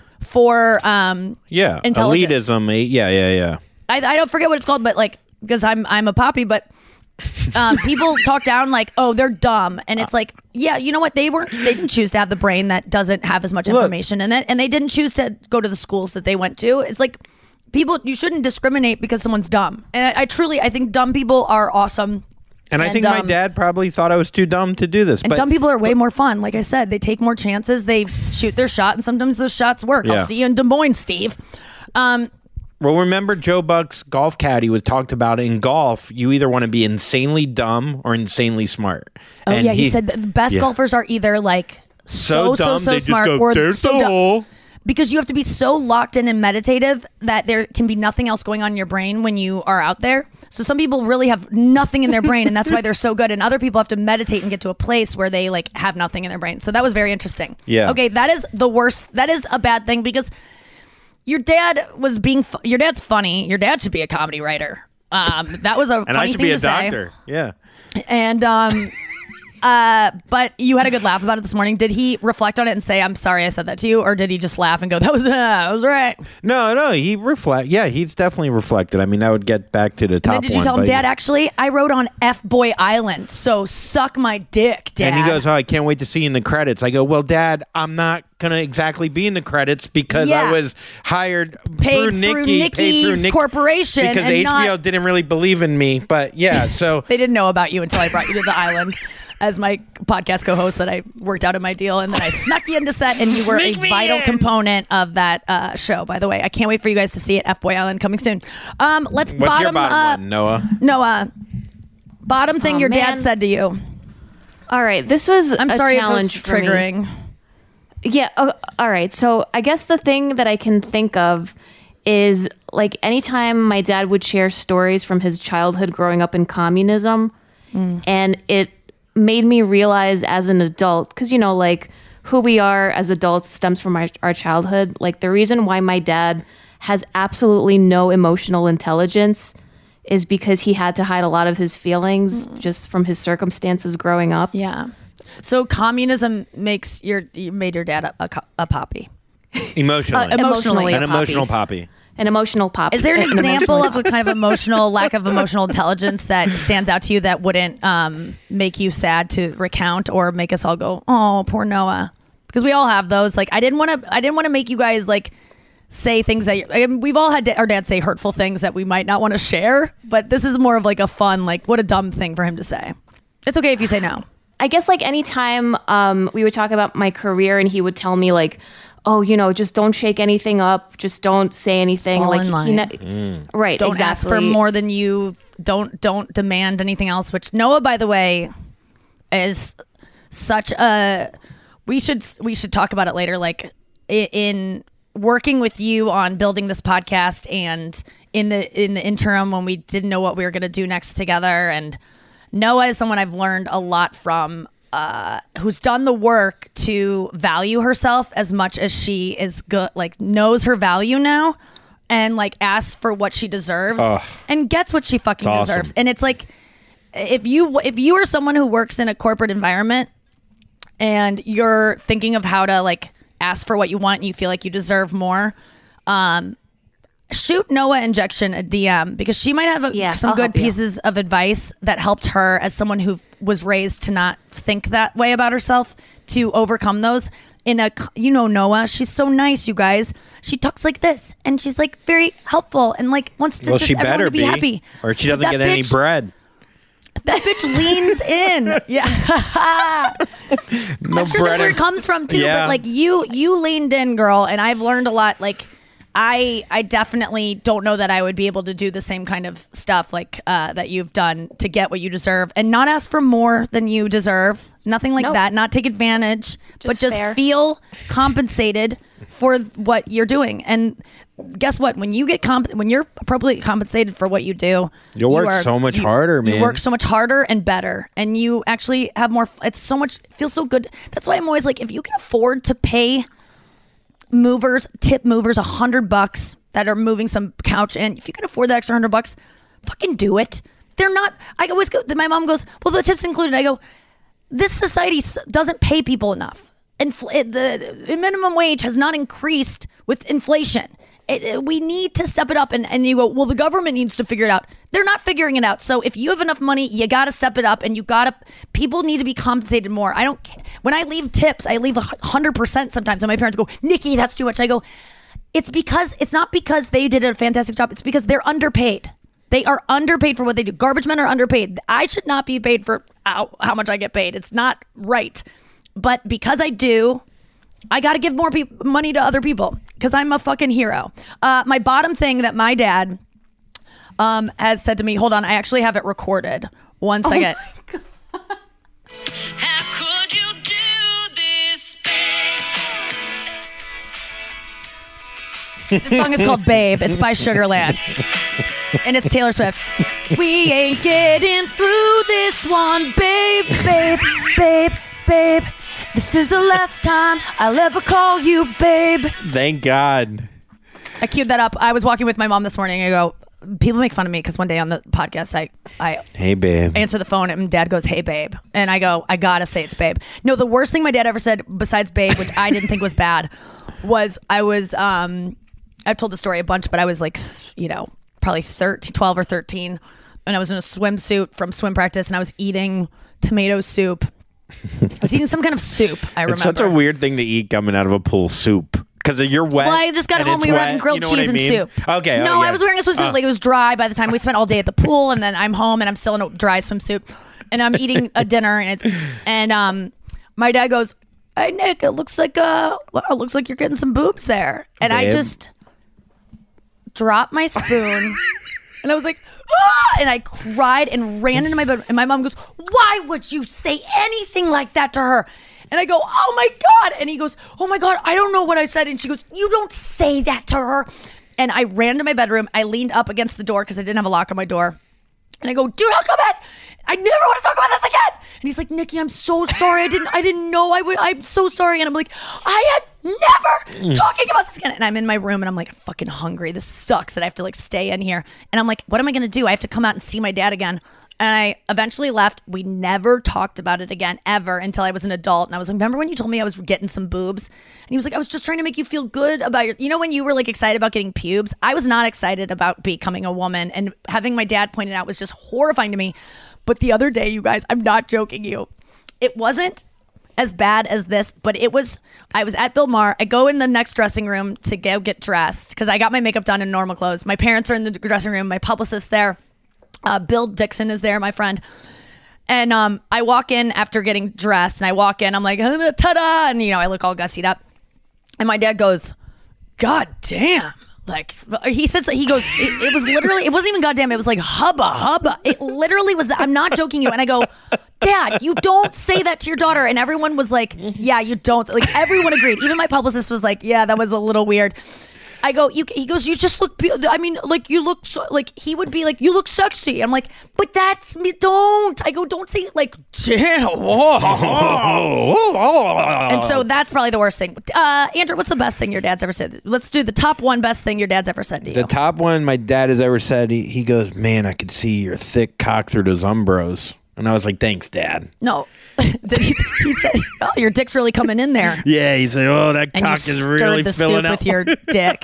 for um, Yeah. intelligence. Elitism. eh? Yeah, yeah, yeah. I, I don't forget what it's called, but like, because I'm I'm a Poppy, but um, people talk down like, oh, they're dumb, and it's like, yeah, you know what? They weren't. They didn't choose to have the brain that doesn't have as much Look. information, and that, and they didn't choose to go to the schools that they went to. It's like people, you shouldn't discriminate because someone's dumb, and I, I truly, I think dumb people are awesome. And, I And, think my um, dad probably thought I was too dumb to do this. And but dumb people are way more fun. Like I said, they take more chances. They shoot their shot, and sometimes those shots work. Yeah. I'll see you in Des Moines, Steve. Um, Well, remember Joe Buck's golf caddy was talked about in golf. You either want to be insanely dumb or insanely smart. Oh And yeah, he, said that the best yeah. golfers are either like so So so dumb, so they just smart go, or "There's so the dumb. hole." Because you have to be so locked in and meditative that there can be nothing else going on in your brain when you are out there. So some people really have nothing in their brain, and that's why they're so good. And other people have to meditate and get to a place where they like have nothing in their brain. So that was very interesting. Yeah. Okay, that is the worst. That is a bad thing because your dad was being. Fu- your dad's funny. Your dad should be a comedy writer. Um, that was a And funny I should thing be a to say. doctor. Yeah. And um, uh, but you had a good laugh about it this morning. Did he reflect on it and say, "I'm sorry I said that to you," or did he just laugh and go, "That was uh, that was right"? No, no, he reflect. Yeah, he's definitely reflected. I mean, that would get back to the top And then did you one, tell him, but- "Dad, actually, I wrote on F Boy Island, so suck my dick, Dad." And he goes, "Oh, I can't wait to see you in the credits." I go, "Well, Dad, I'm not gonna exactly be in the credits because Yeah. I was hired Paid through through Nikki, paid through Nikki's Nick- corporation because and H B O not- didn't really believe in me." But yeah, so They didn't know about you until I brought you to the island as my podcast co-host that I worked out in my deal, and then I snuck you into set, and you were a Sneak me vital in. component of that uh, show. By the way, I can't wait for you guys to see it. F Boy Island coming soon. Um, let's what's bottom your bottom up. one, Noah? Noah, bottom thing Oh, your dad man. said to you. All right, this was I'm a sorry if it was challenge for me. triggering. Yeah. Oh, all right. So I guess the thing that I can think of is like anytime my dad would share stories from his childhood growing up in communism, and it made me realize as an adult, because you know, like who we are as adults stems from our, our childhood. Like the reason why my dad has absolutely no emotional intelligence is because he had to hide a lot of his feelings just from his circumstances growing up. Yeah. So communism makes your you made your dad a, a, co- a poppy. Emotionally, Uh, emotionally, an a emotional poppy. An emotional pop. Is there an an example emotional- of a kind of emotional lack of emotional intelligence that stands out to you that wouldn't um, make you sad to recount or make us all go, "Oh, poor Noah"? Because we all have those. Like I didn't want to. I didn't want to make you guys like say things that I mean, we've all had da- our dad say hurtful things that we might not want to share. But this is more of like a fun, like what a dumb thing for him to say. It's okay if you say no. I guess like anytime um, we would talk about my career and he would tell me like, oh, you know, just don't shake anything up. Just don't say anything. Fall like in he, line. he ne- Mm. Right. Don't exactly. ask for more than you don't don't demand anything else, which Noah, by the way, is such a we should we should talk about it later. Like i- in working with you on building this podcast and in the in the interim when we didn't know what we were going to do next together, and Noah is someone I've learned a lot from. Uh, who's done the work to value herself as much as she is good, like knows her value now, and like asks for what she deserves Ugh. and gets what she fucking It's awesome. deserves. And it's like if you if you are someone who works in a corporate environment and you're thinking of how to like ask for what you want and you feel like you deserve more, um, shoot Noah Injection a D M because she might have a, Yeah, some I'll good help you. pieces of advice that helped her as someone who was raised to not think that way about herself to overcome those. In a, you know, Noah, she's so nice, you guys. She talks like this, and she's like very helpful and like wants to Well, just she everyone better to be, be, happy. or she doesn't That get any bitch- bread. That bitch leans in. Yeah. No I'm sure bread that's where and- it comes from too. Yeah. But like you, you leaned in, girl, and I've learned a lot. Like I, I definitely don't know that I would be able to do the same kind of stuff like uh, that you've done to get what you deserve and not ask for more than you deserve. Nothing like Nope. that. Not take advantage, but Just just fair. feel compensated for what you're doing. And guess what? When you get comp- when you're appropriately compensated for what you do, You'll you work are- so much you- harder, man. You work so much harder and better, and you actually have more. It's so much. It feels so good. That's why I'm always like, if you can afford to pay movers, tip movers, a hundred bucks that are moving some couch in. If you can afford that extra hundred bucks, fucking do it. They're not. I always go. My mom goes, well, the tips included. I go, this society s- doesn't pay people enough. Infl- it- the, the minimum wage has not increased with inflation. It, it- we need to step it up. And, and you go, well, the government needs to figure it out. They're not figuring it out. So if you have enough money, you got to step it up, and you got to, people need to be compensated more. I don't, ca- when I leave tips, I leave a hundred percent sometimes. And my parents go, Nikki, that's too much. I go, it's because, it's not because they did a fantastic job. It's because they're underpaid. They are underpaid for what they do. Garbage men are underpaid. I should not be paid for how, how much I get paid. It's not right. But because I do, I got to give more pe- money to other people because I'm a fucking hero. Uh, my bottom thing that my dad um, has said to me, hold on, I actually have it recorded. One second. How could you do this, This song is called Babe. It's by Sugarland. And it's Taylor Swift. We ain't getting through this one, babe, babe, babe, babe. This is the last time I'll ever call you babe. Thank God. I queued that up. I was walking with my mom this morning. I go, people make fun of me because one day on the podcast, I, I Hey, babe. answer the phone and dad goes, hey, babe. And I go, I gotta say it's babe. No, the worst thing my dad ever said besides babe, which I didn't think was bad, was I was, um, I've told the story a bunch, but I was like, you know, probably thirteen, twelve or thirteen. And I was in a swimsuit from swim practice and I was eating tomato soup. I was eating some kind of soup, I remember. It's such a weird thing to eat coming out of a pool, soup. Because you're wet. Well, I just got and home. it's We were wet, having grilled you know what cheese I and mean? soup. Okay. No, oh, I yeah. was wearing a swimsuit. Oh. Like it was dry by the time we spent all day at the pool, and then I'm home and I'm still in a dry swimsuit, and I'm eating a dinner, and it's and um, my dad goes, "Hey Nick, it looks like uh, well, it looks like you're getting some boobs there," and I Babe. just dropped my spoon, and I was like. Ah! And I cried and ran into my bed. And my mom goes, why would you say anything like that to her? And I go, oh my God. And he goes, oh my God, I don't know what I said. And she goes, you don't say that to her. And I ran to my bedroom. I leaned up against the door because I didn't have a lock on my door. And I go, do not come in. I never want to talk about this again. And he's like, Nikki, I'm so sorry. I didn't I didn't know. I would. I'm so sorry. And I'm like, I am never talking about this again. And I'm in my room and I'm like, I'm fucking hungry. This sucks that I have to like stay in here. And I'm like, what am I going to do? I have to come out and see my dad again. And I eventually left. We never talked about it again, ever, until I was an adult. And I was like, remember when you told me I was getting some boobs? And he was like, I was just trying to make you feel good about your, you know, when you were like excited about getting pubes? I was not excited about becoming a woman. And having my dad pointed out was just horrifying to me. But the other day, you guys, I'm not joking you. It wasn't as bad as this, but it was, I was at Bill Maher. I go in the next dressing room to go get dressed because I got my makeup done in normal clothes. My parents are in the dressing room. My publicist's there. Uh, Bill Dixon is there, my friend. And um, I walk in after getting dressed, and I walk in, I'm like, ta-da! And, you know, I look all gussied up. And my dad goes, God damn. Like, he said, he goes, it, it was literally, it wasn't even goddamn, it was like hubba, hubba. It literally was, I'm not joking you. And I go, Dad, you don't say that to your daughter. And everyone was like, yeah, you don't. Like, everyone agreed. Even my publicist was like, yeah, that was a little weird. I go, you, he goes, you just look, be- I mean, like, you look, so, like, he would be like, you look sexy. I'm like, but that's me, don't. I go, don't say, like, damn. And so that's probably the worst thing. Uh, Andrew, what's the best thing your dad's ever said? Let's do the top one best thing your dad's ever said to you. The top one my dad has ever said, he, he goes, man, I could see your thick cock through those Umbros. And I was like, thanks, Dad. No. Did he, he said, oh, your dick's really coming in there. Yeah, he said, oh, that and cock you is really the filling soup up. with your dick.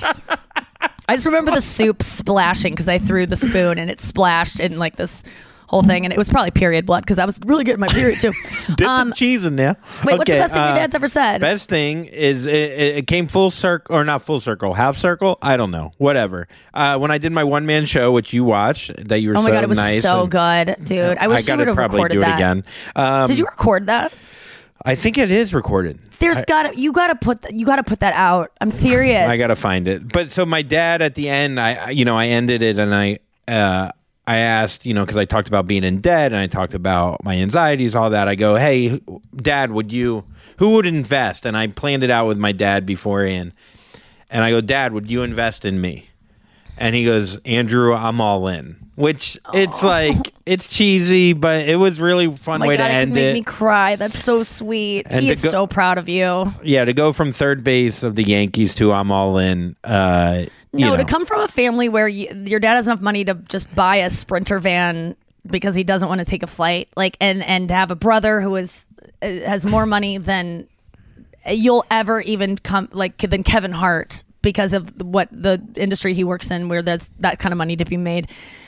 I just remember the soup splashing because I threw the spoon and it splashed in like this whole thing. And it was probably period blood because I was really getting my period too. Dip Um, some cheese in there. Wait, what's the Okay, best thing your uh, dad's ever said? Best thing is it, it it came full circle, or not full circle, half circle. I don't know, whatever. Uh, when I did my one man show, which you watched, that you were Oh my so God, it was nice. so and- good, dude. I wish you gotta would have probably recorded do it that. again. Um, Did you record that? I think it is recorded. There's I- got to you got to put th- you got to put that out. I'm serious. I gotta find it. But so my dad at the end, I I- you know I ended it and I uh, I asked, you know, because I talked about being in debt and I talked about my anxieties, all that. I go, hey, Dad, would you who would invest? And I planned it out with my dad beforehand. And I go, Dad, would you invest in me? And he goes, Andrew, I'm all in. Which it's like it's cheesy, but it was really fun Oh my way God, to it end could make it. me cry. That's so sweet. And he to is go- so proud of you. Yeah, to go from third base of the Yankees to I'm all in. Uh, you No, know. to come from a family where you, your dad has enough money to just buy a Sprinter van because he doesn't want to take a flight, like, and and have a brother who is uh, has more money than you'll ever even come like than Kevin Hart because of what the industry he works in, where there's that kind of money to be made,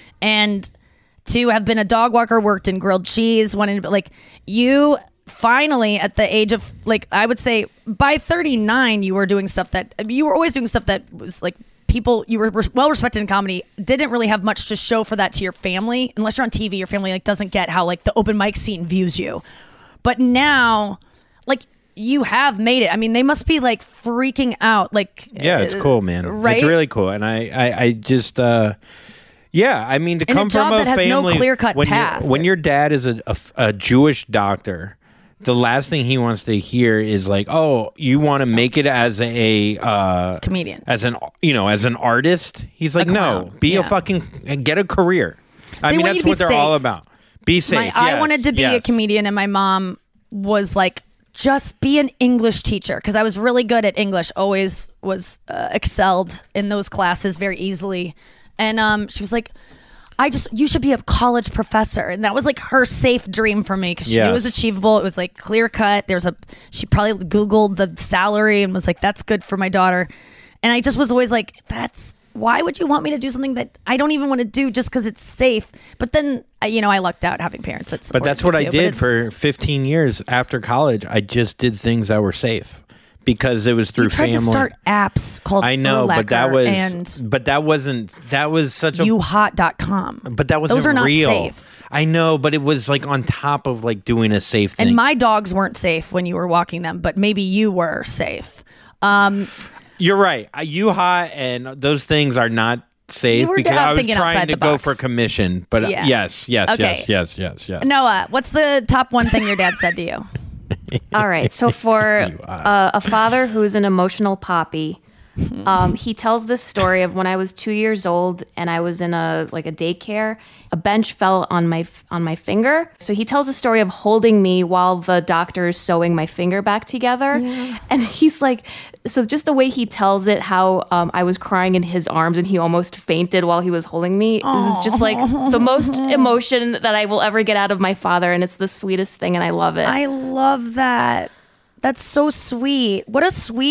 and to have been a dog walker, worked in grilled cheese, wanting to like you. Finally, at the age of like, I would say by thirty-nine, you were doing stuff that you were always doing stuff that was like people you were res- well respected in comedy. Didn't really have much to show for that to your family, unless you're on T V. Your family like doesn't get how like the open mic scene views you. But now, like you have made it. I mean, they must be like freaking out. Like Yeah, it's uh, cool, man. Right? It's really cool, and I, I, I just, uh, yeah, I mean, to And a come job from a that has no family clear-cut when your- path. when your dad is a, a, a Jewish doctor, the last thing he wants to hear is like, "Oh, you want to make it as a uh, comedian, as an you know, as an artist." He's like, "No, clown. be Yeah. a fucking get a career." I They mean, want you that's to be what they're all safe. about. Be safe. My, I yes, wanted to be a yes. comedian, and my mom was like, just be an English teacher, because I was really good at English, always was uh, excelled in those classes very easily. And um, she was like, I just, you should be a college professor. And that was like her safe dream for me, because she knew it was Yes. achievable. It was like clear cut. There's a, she probably Googled the salary and was like, that's good for my daughter. And I just was always like, that's, why would you want me to do something that I don't even want to do just because it's safe? But then, I- you know, I lucked out having parents that But supported that's me what I too. But did it's- for fifteen years after college. I just did things that were safe because it was through You tried family. to start apps called I know, but that Urlacher was and but that wasn't that was such a you hot dot com. but that wasn't Those are not real. safe. I know, but it was like on top of like doing a safe thing. And my dogs weren't safe when you were walking them, but maybe you were safe. Um, You're right. Uh, You hot and those things are not safe You were because uh, I was thinking trying outside to the go box. for commission. But uh, Yeah. yes, yes, Okay. yes, yes, yes, yes. Noah, what's the top one thing your dad said to you? All right. So for uh, a father who's an emotional poppy, um, he tells this story of when I was two years old and I was in a like a daycare. A bench fell on my on my finger. So he tells a story of holding me while the doctor is sewing my finger back together. Yeah. And he's like, so just the way he tells it, how um, I was crying in his arms and he almost fainted while he was holding me. This is just like the most emotion that I will ever get out of my father, and it's the sweetest thing, and I love it. I love that. That's so sweet. What a sweet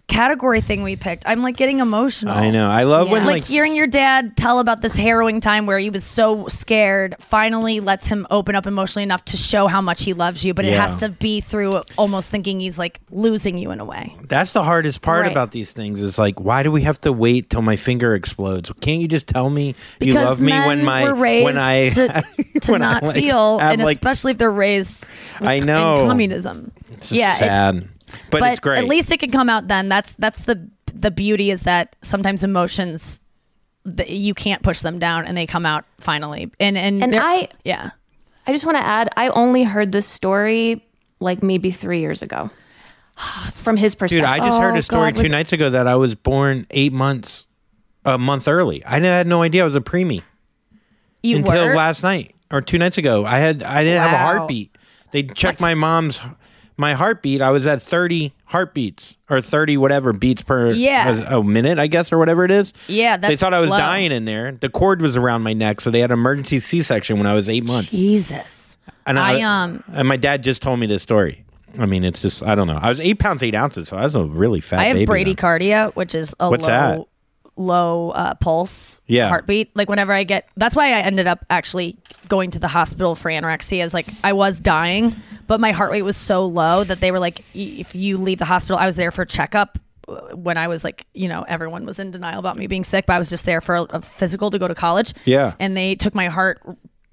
category thing we picked. I'm like getting emotional. I know. I love when like, like hearing your dad tell about this harrowing time where he was so scared finally lets him open up emotionally enough to show how much he loves you, but it Yeah. has to be through almost thinking he's like losing you in a way. That's the hardest part Right. about these things is like, why do we have to wait till my finger explodes? Can't you just tell me you Because love me men when my were raised when I to, to when I, not like, feel, have, and like- especially if they're raised I in know. communism. It's yeah, sad, but, it's great. At least it can come out then. That's that's the the beauty is that sometimes emotions th- you can't push them down and they come out finally. And and And they're- I yeah. I just want to add, I only heard this story like maybe three years ago from his perspective. Dude, I just heard Oh, a story God, two was- nights ago that I was born eight months, a month early. I had no idea I was a preemie You until were? last night or two nights ago. I had I didn't have a Wow. heartbeat. They checked my mom's my heartbeat. I was at thirty heartbeats or thirty whatever beats per Yeah. a, a minute, I guess, or whatever it is. Yeah, they that's thought I was low. dying in there. The cord was around my neck, so they had an emergency C-section when I was eight months. Jesus. And I, um and my dad just told me this story. I mean, it's just I don't know. I was eight pounds eight ounces, so I was a really fat. I have baby then. bradycardia, which is a What's low that? low uh, pulse Yeah. heartbeat. Like whenever I get that's why I ended up actually going to the hospital for anorexia is like I was dying, but my heart rate was so low that they were like, if you leave the hospital, I was there for a checkup when I was like, you know, everyone was in denial about me being sick, but I was just there for a, a physical to go to college. Yeah. And they took my heart,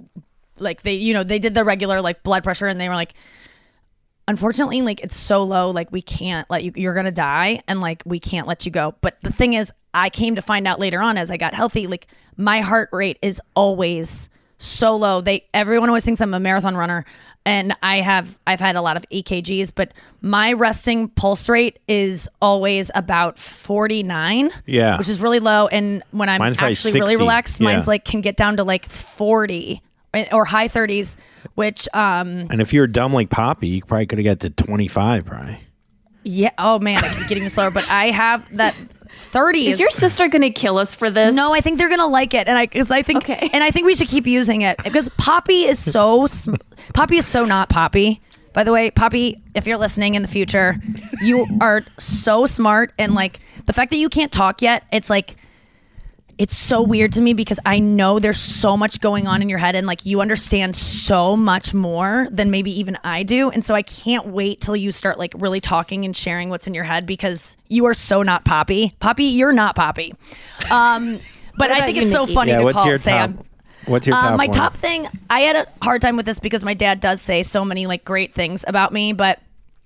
like they, you know, they did the regular like blood pressure and they were like, unfortunately, like it's so low, like we can't let you, you're gonna die and like we can't let you go. But the thing is, I came to find out later on as I got healthy, like my heart rate is always so low. They, everyone always thinks I'm a marathon runner and I have, I've had a lot of E K Gs, but my resting pulse rate is always about forty-nine, Yeah. which is really low. And when I'm Mine's probably actually really sixty, relaxed, yeah. mine's like can get down to like forty or high thirties, which, um, And if you were dumb like Poppy, you probably could have got to twenty-five, probably. yeah. Oh man, I keep getting slower, but I have that thirties. Is your sister going to kill us for this? No, I think they're gonna like it, and I because I think, Okay. and I think we should keep using it because Poppy is so sm- Poppy is so not Poppy. By the way, Poppy, if you're listening in the future, you are so smart, and like the fact that you can't talk yet, it's like. It's so weird to me because I know there's so much going on in your head and like you understand so much more than maybe even I do. And so I can't wait till you start like really talking and sharing what's in your head because you are so not Poppy. Poppy, you're not Poppy. Um, but I about think you, it's so Nikki? funny Yeah, to what's call your Sam. top? What's your Uh, top my one? top thing, I had a hard time with this because my dad does say so many like great things about me, but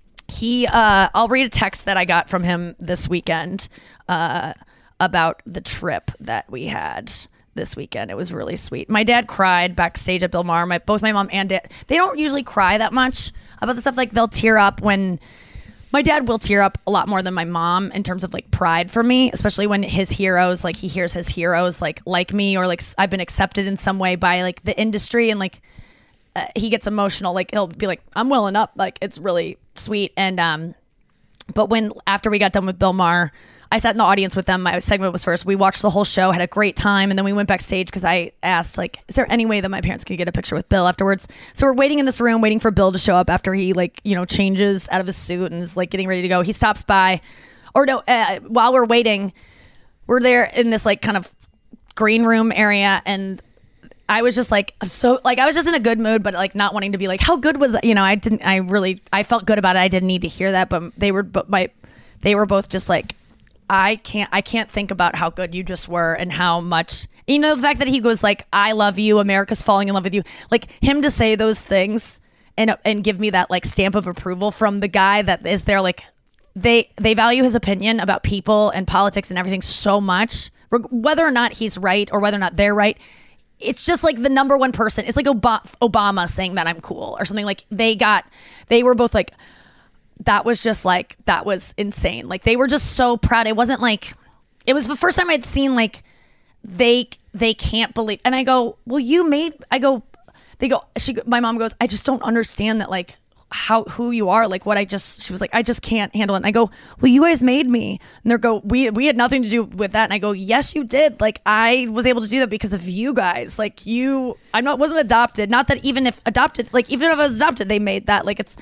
he, uh, I'll read a text that I got from him this weekend, uh, about the trip that we had this weekend. It was really sweet. My dad cried backstage at Bill Maher. My, both my mom and dad, they don't usually cry that much about the stuff. Like they'll tear up when my dad will tear up a lot more than my mom in terms of like pride for me, especially when his heroes, like he hears his heroes like like me or like I've been accepted in some way by like the industry and like uh, he gets emotional. Like he'll be like, I'm welling up. Like it's really sweet. And um, but when after we got done with Bill Maher, I sat in the audience with them. My segment was first. We watched the whole show, had a great time, and then we went backstage because I asked, like, is there any way that my parents could get a picture with Bill afterwards? So we're waiting in this room, waiting for Bill to show up after he, like, you know, changes out of his suit and is, like, getting ready to go. He stops by. Or no, uh, while we're waiting, we're there in this, like, kind of green room area, and I was just like, I'm so, like, I was just in a good mood, but, like, not wanting to be like, how good was that? You know, I didn't, I really, I felt good about it. I didn't need to hear that, but they were, but my, they were both just like, I can't I can't think about how good you just were and how much, you know, the fact that he goes like, I love you, America's falling in love with you, like him to say those things and and give me that like stamp of approval from the guy that is there, like they they value his opinion about people and politics and everything so much, whether or not he's right or whether or not they're right. It's just like the number one person. It's like Obama saying that I'm cool or something. Like they got they were both like, that was just like, that was insane. Like they were just so proud. It wasn't like, it was the first time I'd seen like, they, they can't believe. And I go, well, you made, I go, they go, she, my mom goes, I just don't understand that, like how, who you are, like what I just, she was like, I just can't handle it. And I go, well, you guys made me. And they go, we, we had nothing to do with that. And I go, yes, you did. Like I was able to do that because of you guys. Like you, I'm not, wasn't adopted. Not that even if adopted, like even if I was adopted, they made that. Like it's,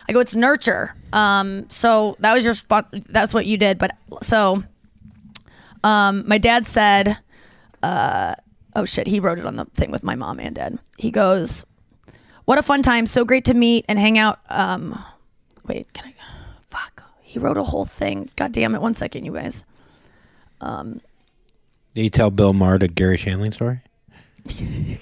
I go, it's nurture. Um, so that was your spot. That's what you did. But so, um, my dad said, uh, oh shit, he wrote it on the thing with my mom and dad. He goes, what a fun time. So great to meet and hang out. Um, wait, can I, fuck. He wrote a whole thing. God damn it. One second, you guys. Um, Did you tell Bill Maher the Gary Shandling story? He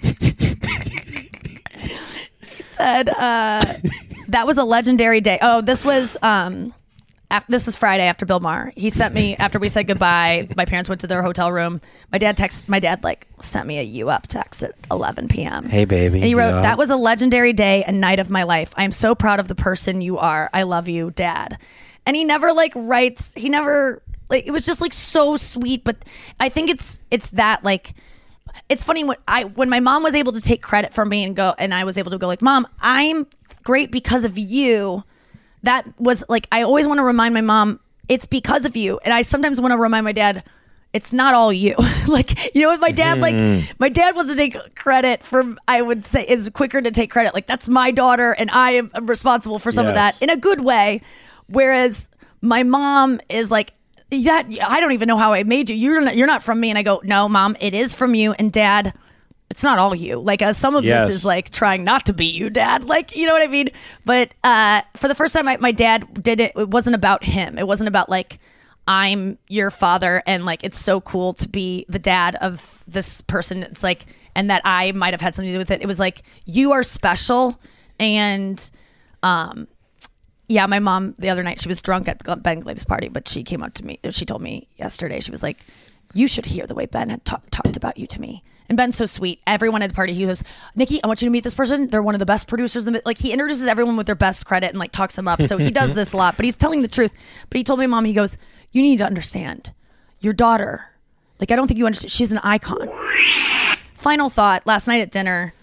said, uh, that was a legendary day. Oh, this was, um, after, this was Friday after Bill Maher. He sent me, after we said goodbye, my parents went to their hotel room. My dad text, my dad like sent me a you up text at eleven p.m. Hey, baby. And he wrote, yeah. that was a legendary day and night of my life. I am so proud of the person you are. I love you, Dad. And he never like writes, he never, like, it was just like so sweet. But I think it's, it's that like, it's funny when I, when my mom was able to take credit for me and go, and I was able to go like, Mom, I'm great because of you. That was like, I always want to remind my mom, it's because of you. And I sometimes want to remind my dad, it's not all you. Like, you know what my dad, like, my dad wants to take credit for, I would say, is quicker to take credit. Like, that's my daughter and I am responsible for some of Yes. that in a good way. Whereas my mom is like, yeah, I don't even know how I made you. You're not, you're not from me. And I go, no, Mom, it is from you. And Dad, it's not all you. Like, uh, some of Yes. this is like trying not to be you, Dad. Like, you know what I mean? But uh, for the first time, I, my dad did it. It wasn't about him. It wasn't about like, I'm your father. And like, it's so cool to be the dad of this person. It's like, and that I might have had something to do with it. It was like, you are special. And, um, yeah, my mom the other night, she was drunk at Ben Glabe's party, but she came up to me. She told me yesterday, she was like, you should hear the way Ben had ta- talked about you to me. And Ben's so sweet. Everyone at the party, he goes, Nikki, I want you to meet this person. They're one of the best producers. In the, like, he introduces everyone with their best credit and like talks them up. So he does this a lot, but he's telling the truth. But he told my mom, he goes, you need to understand your daughter. Like, I don't think you understand. She's an icon. Final thought, last night at dinner,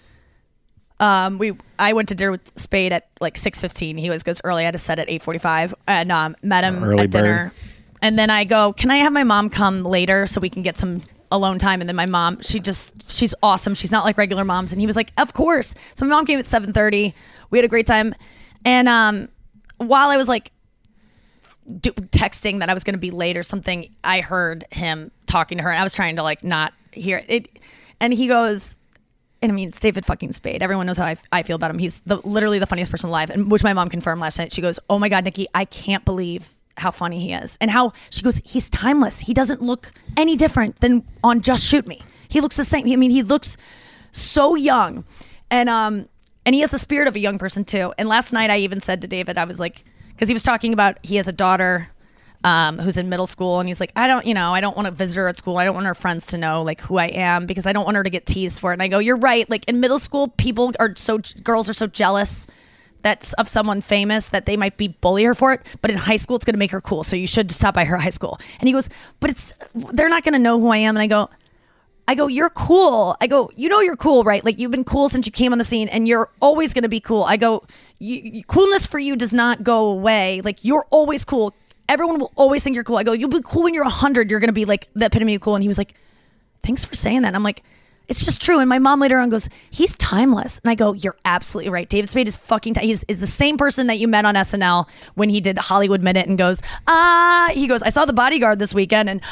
Um, we I went to dinner with Spade at like six fifteen. He always goes early. I had a set at eight forty-five and um, met him Early at dinner. bird. And then I go, can I have my mom come later so we can get some alone time? And then my mom, she just, she's awesome. She's not like regular moms. And he was like, of course. So my mom came at seven thirty. We had a great time. And um, while I was like do, texting that I was going to be late or something, I heard him talking to her. And I was trying to like not hear it. And he goes, and I mean, it's David fucking Spade. Everyone knows how I, I feel about him. He's the, literally the funniest person alive, and which my mom confirmed last night. She goes, oh my God, Nikki, I can't believe how funny he is. And how, she goes, he's timeless. He doesn't look any different than on Just Shoot Me. He looks the same. I mean, he looks so young. And um, and he has the spirit of a young person too. And last night I even said to David, I was like, because he was talking about, he has a daughter Um, who's in middle school, and he's like, I don't, you know, I don't want to visit her at school. I don't want her friends to know like who I am because I don't want her to get teased for it. And I go, you're right. Like in middle school, people are so, girls are so jealous that's of someone famous that they might be bully her for it. But in high school, it's going to make her cool. So you should stop by her high school. And he goes, but it's, they're not going to know who I am. And I go, I go, you're cool. I go, you know, you're cool, right? Like you've been cool since you came on the scene and you're always going to be cool. I go, you, you, coolness for you does not go away. Like you're always cool. Everyone will always think you're cool. I go, you'll be cool when you're one hundred. You're going to be like the epitome of cool. And he was like, thanks for saying that. And I'm like, it's just true. And my mom later on goes, he's timeless. And I go, you're absolutely right. David Spade is fucking ti- He's is the same person that you met on S N L when he did Hollywood Minute and goes, ah, he goes, I saw The Bodyguard this weekend and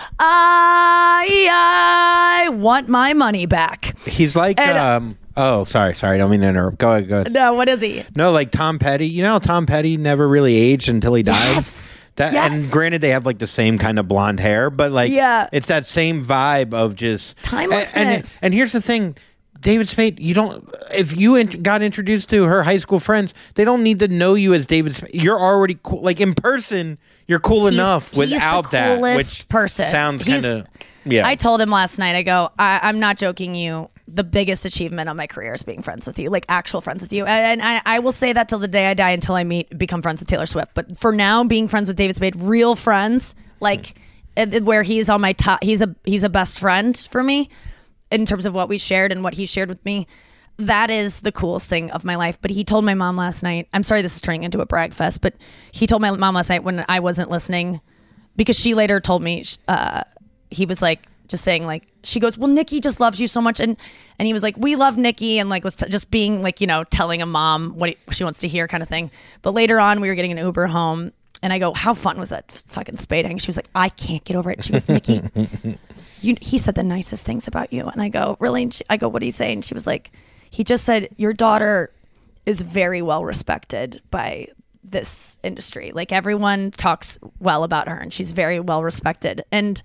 I, I want my money back. He's like, And, um, oh, sorry, sorry. I don't mean to interrupt. Go ahead, go ahead. No, what is he? No, like Tom Petty. You know how Tom Petty never really aged until he died? Yes. That, Yes. And granted, they have like the same kind of blonde hair, but like, Yeah. it's that same vibe of just Timelessness. And, and, and here's the thing, David Spade, you don't. If you in, got introduced to her high school friends, they don't need to know you as David Spade. You're already cool. Like in person, you're cool He's- enough he's without the that, coolest which person. sounds He's- kind of yeah. I told him last night, I go, I, I'm not joking you. The biggest achievement of my career is being friends with you, like actual friends with you. And, and I, I will say that till the day I die until I meet, become friends with Taylor Swift. But for now, being friends with David Spade, real friends, like mm. where he's on my top, he's a, he's a best friend for me in terms of what we shared and what he shared with me. That is the coolest thing of my life. But he told my mom last night, I'm sorry, this is turning into a brag fest, but he told my mom last night when I wasn't listening, because she later told me, uh, he was like, just saying like, she goes, well, Nikki just loves you so much. And, and he was like, we love Nikki. And like, was t- just being like, you know, telling a mom what he, she wants to hear kind of thing. But later on, we were getting an Uber home and I go, how fun was that fucking spading? She was like, I can't get over it. And she goes, Nikki, you, he said the nicest things about you. And I go, really? And she, I go, what did he say? And she was like, he just said, your daughter is very well respected by this industry. Like everyone talks well about her and she's very well respected. And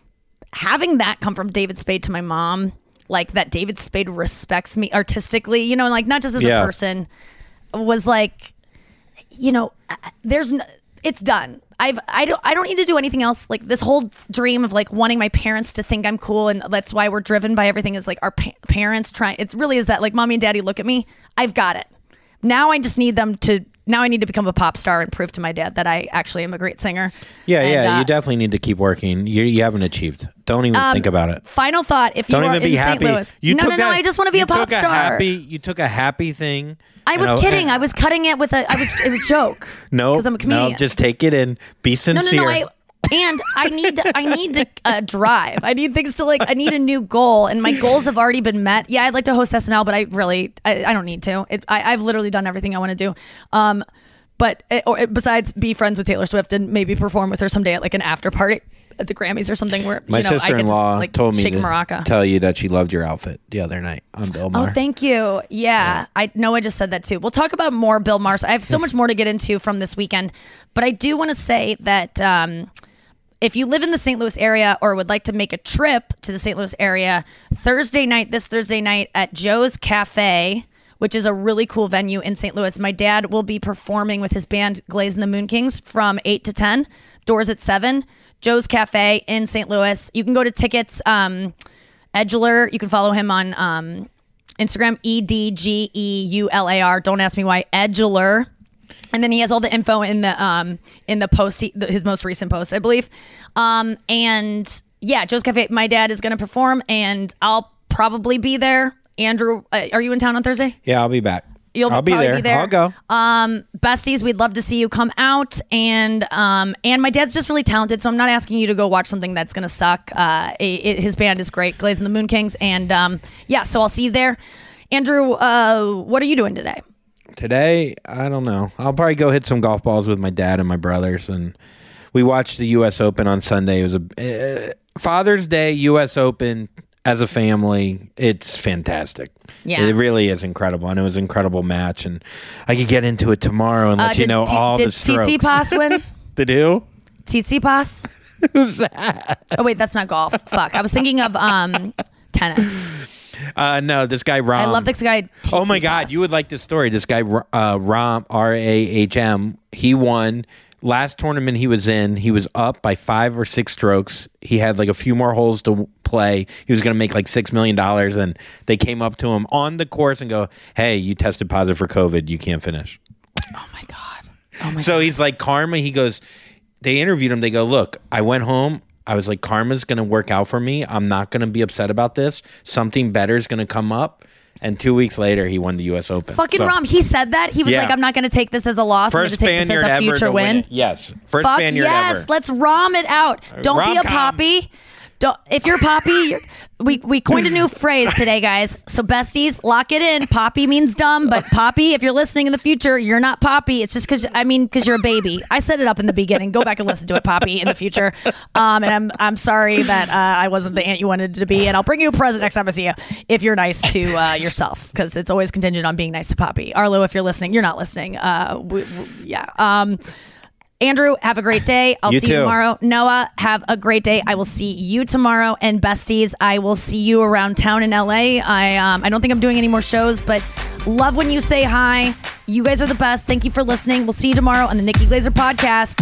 having that come from David Spade to my mom, like that David Spade respects me artistically, you know, like not just as Yeah. a person, was like, you know, there's no, it's done. I've I don't I don't need to do anything else. Like this whole dream of like wanting my parents to think I'm cool, and that's why we're driven by everything. Is like our pa- parents trying. It really is that like mommy and daddy look at me. I've got it. Now I just need them to. Now I need to become a pop star and prove to my dad that I actually am a great singer. Yeah, And, yeah. uh, you definitely need to keep working. You you haven't achieved. Don't even Um, think about it. Final thought: if Don't you are even be in happy. Saint Louis, You no, took no, no. that- I just want to be you a pop took star. happy, you took a happy thing. I was and a- kidding. I was cutting it with a. I was. It was joke. No, because I'm a comedian. no. Just take it in. Be No, sincere. no, no. I, and I need to. I need to uh, drive. I need things to like. I need a new goal, and my goals have already been met. Yeah, I'd like to host S N L, but I really, I, I don't need to. It, I, I've literally done everything I want to do. Um, but it, or besides, be friends with Taylor Swift and maybe perform with her someday at like an after party at the Grammys or something where My you know I get to sister-in-law like told me shake to maraca. tell you that she loved your outfit the other night on Bill Maher. Oh, thank you. Yeah, I know I just said that too. We'll talk about more Bill Maher. I have so much more to get into from this weekend, but I do want to say that um, if you live in the Saint Louis area or would like to make a trip to the Saint Louis area, Thursday night, this Thursday night at Joe's Cafe, which is a really cool venue in Saint Louis. My dad will be performing with his band Glaze and the Moon Kings from eight to ten. Doors at seven. Joe's Cafe in Saint Louis. You can go to tickets. Um, Edgeler, you can follow him on um, Instagram, E D G E U L A R. Don't ask me why. Edgeler. And then he has all the info in the um, in the post, he, his most recent post, I believe. Um, and yeah, Joe's Cafe. My dad is going to perform, and I'll probably be there. Andrew, uh, are you in town on Thursday? Yeah, I'll be back. You'll I'll be probably there. be there. I'll go. Um, besties, we'd love to see you come out. And um, and my dad's just really talented, so I'm not asking you to go watch something that's going to suck. Uh, it, it- his band is great, Glaze and the Moon Kings. And um, yeah, so I'll see you there. Andrew, uh, what are you doing today? Today, I don't know. I'll probably go hit some golf balls with my dad and my brothers. And we watched the U S Open on Sunday. It was a uh, Father's Day U S Open as a family. It's fantastic. Yeah. It really is incredible. And it was an incredible match. And I could get into it tomorrow and Uh, let you did know T- all did the strokes. Tsitsipas win? Did who? Tsitsipas? Who's that? Oh, wait, that's not golf. Fuck. I was thinking of um, tennis. Uh, no, this guy Rom. I love this guy. Oh my God, you would like this story. This guy uh, Rom, R A H M, he won. Last tournament he was in, he was up by five or six strokes. He had like a few more holes to play. He was going to make like six million dollars, and they came up to him on the course and go, "Hey, you tested positive for COVID. You can't finish." Oh my God. Oh my so God. he's like, karma. He goes, they interviewed him. They go, "Look, I went home. I was like, karma's going to work out for me. I'm not going to be upset about this. Something better is going to come up." And two weeks later, he won the U S Open. Fucking So- Rom. He said that. He was Yeah. like, I'm not going to take this as a loss. I'm going First to take this Spaniard as a ever future to win. win it. Yes. First Fuck Spaniard yes. ever. Let's Rom it out. Don't be a Rom-com. poppy. Don't, if you're Poppy, you're, we we coined a new phrase today, guys. So besties, lock it in. Poppy means dumb, but Poppy, if you're listening in the future, you're not Poppy. It's just because I mean because you're a baby. I set it up in the beginning. Go back and listen to it, Poppy, in the future. Um, and I'm I'm sorry that uh, I wasn't the aunt you wanted to be, and I'll bring you a present next time I see you if you're nice to uh, yourself, because it's always contingent on being nice to Poppy. Arlo, if you're listening, you're not listening. Uh, w- w- yeah. Um. Andrew, have a great day. I'll You see you too. tomorrow. Noah, have a great day. I will see you tomorrow. And besties, I will see you around town in L A. I um, I don't think I'm doing any more shows, but love when you say hi. You guys are the best. Thank you for listening. We'll see you tomorrow on the Nikki Glazer podcast.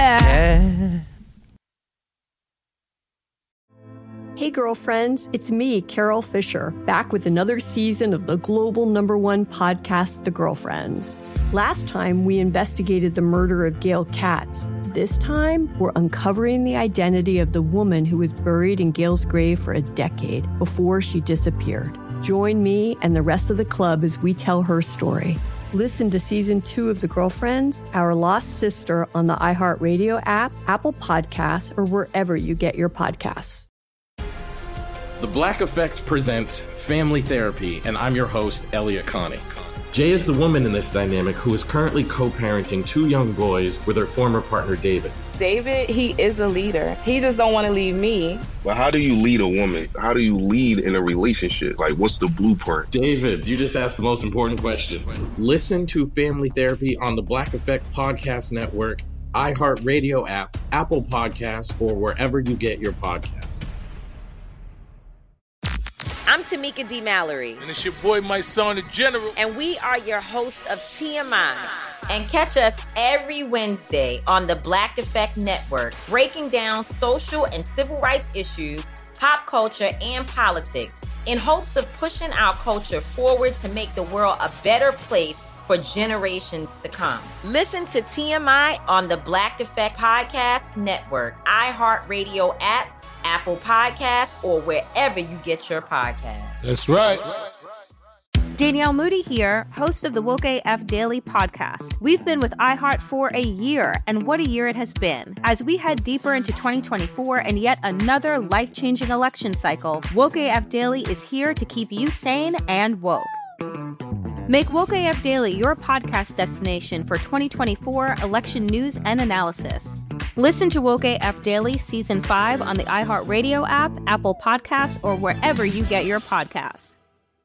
Yeah. Hey, girlfriends, it's me, Carol Fisher, back with another season of the global number one podcast, The Girlfriends. Last time, we investigated the murder of Gail Katz. This time, we're uncovering the identity of the woman who was buried in Gail's grave for a decade before she disappeared. Join me and the rest of the club as we tell her story. Listen to season two of The Girlfriends, Our Lost Sister on the iHeartRadio app, Apple Podcasts, or wherever you get your podcasts. The Black Effect presents Family Therapy, and I'm your host, Elliot Connie. Jay is the woman in this dynamic who is currently co-parenting two young boys with her former partner, David. David, he is a leader. He just don't want to leave me. But how do you lead a woman? How do you lead in a relationship? Like, what's the blueprint? David, you just asked the most important question. Listen to Family Therapy on the Black Effect Podcast Network, iHeartRadio app, Apple Podcasts, or wherever you get your podcasts. I'm Tamika D. Mallory. And it's your boy, my son, the General. And we are your hosts of T M I. And catch us every Wednesday on the Black Effect Network, breaking down social and civil rights issues, pop culture, and politics in hopes of pushing our culture forward to make the world a better place for generations to come. Listen to T M I on the Black Effect Podcast Network, iHeartRadio app, Apple Podcasts, or wherever you get your podcasts. That's right. Danielle Moody here, host of the Woke A F Daily podcast. We've been with iHeart for a year, and what a year it has been. As we head deeper into twenty twenty-four and yet another life-changing election cycle, Woke A F Daily is here to keep you sane and woke. Make Woke A F Daily your podcast destination for twenty twenty-four election news and analysis. Listen to Woke A F Daily Season five on the iHeartRadio app, Apple Podcasts, or wherever you get your podcasts.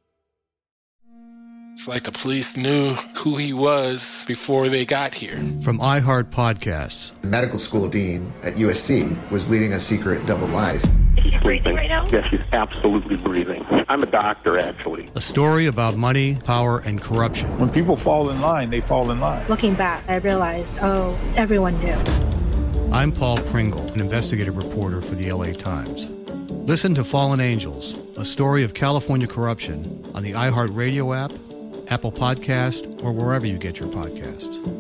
It's like the police knew who he was before they got here. From iHeart Podcasts. Medical school dean at U S C was leading a secret double life. She's breathing right now? Yes, she's absolutely breathing. I'm a doctor, actually. A story about money, power, and corruption. When people fall in line, they fall in line. Looking back, I realized, oh, everyone knew. I'm Paul Pringle, an investigative reporter for the L A Times. Listen to Fallen Angels, a story of California corruption on the iHeartRadio app, Apple Podcast, or wherever you get your podcasts.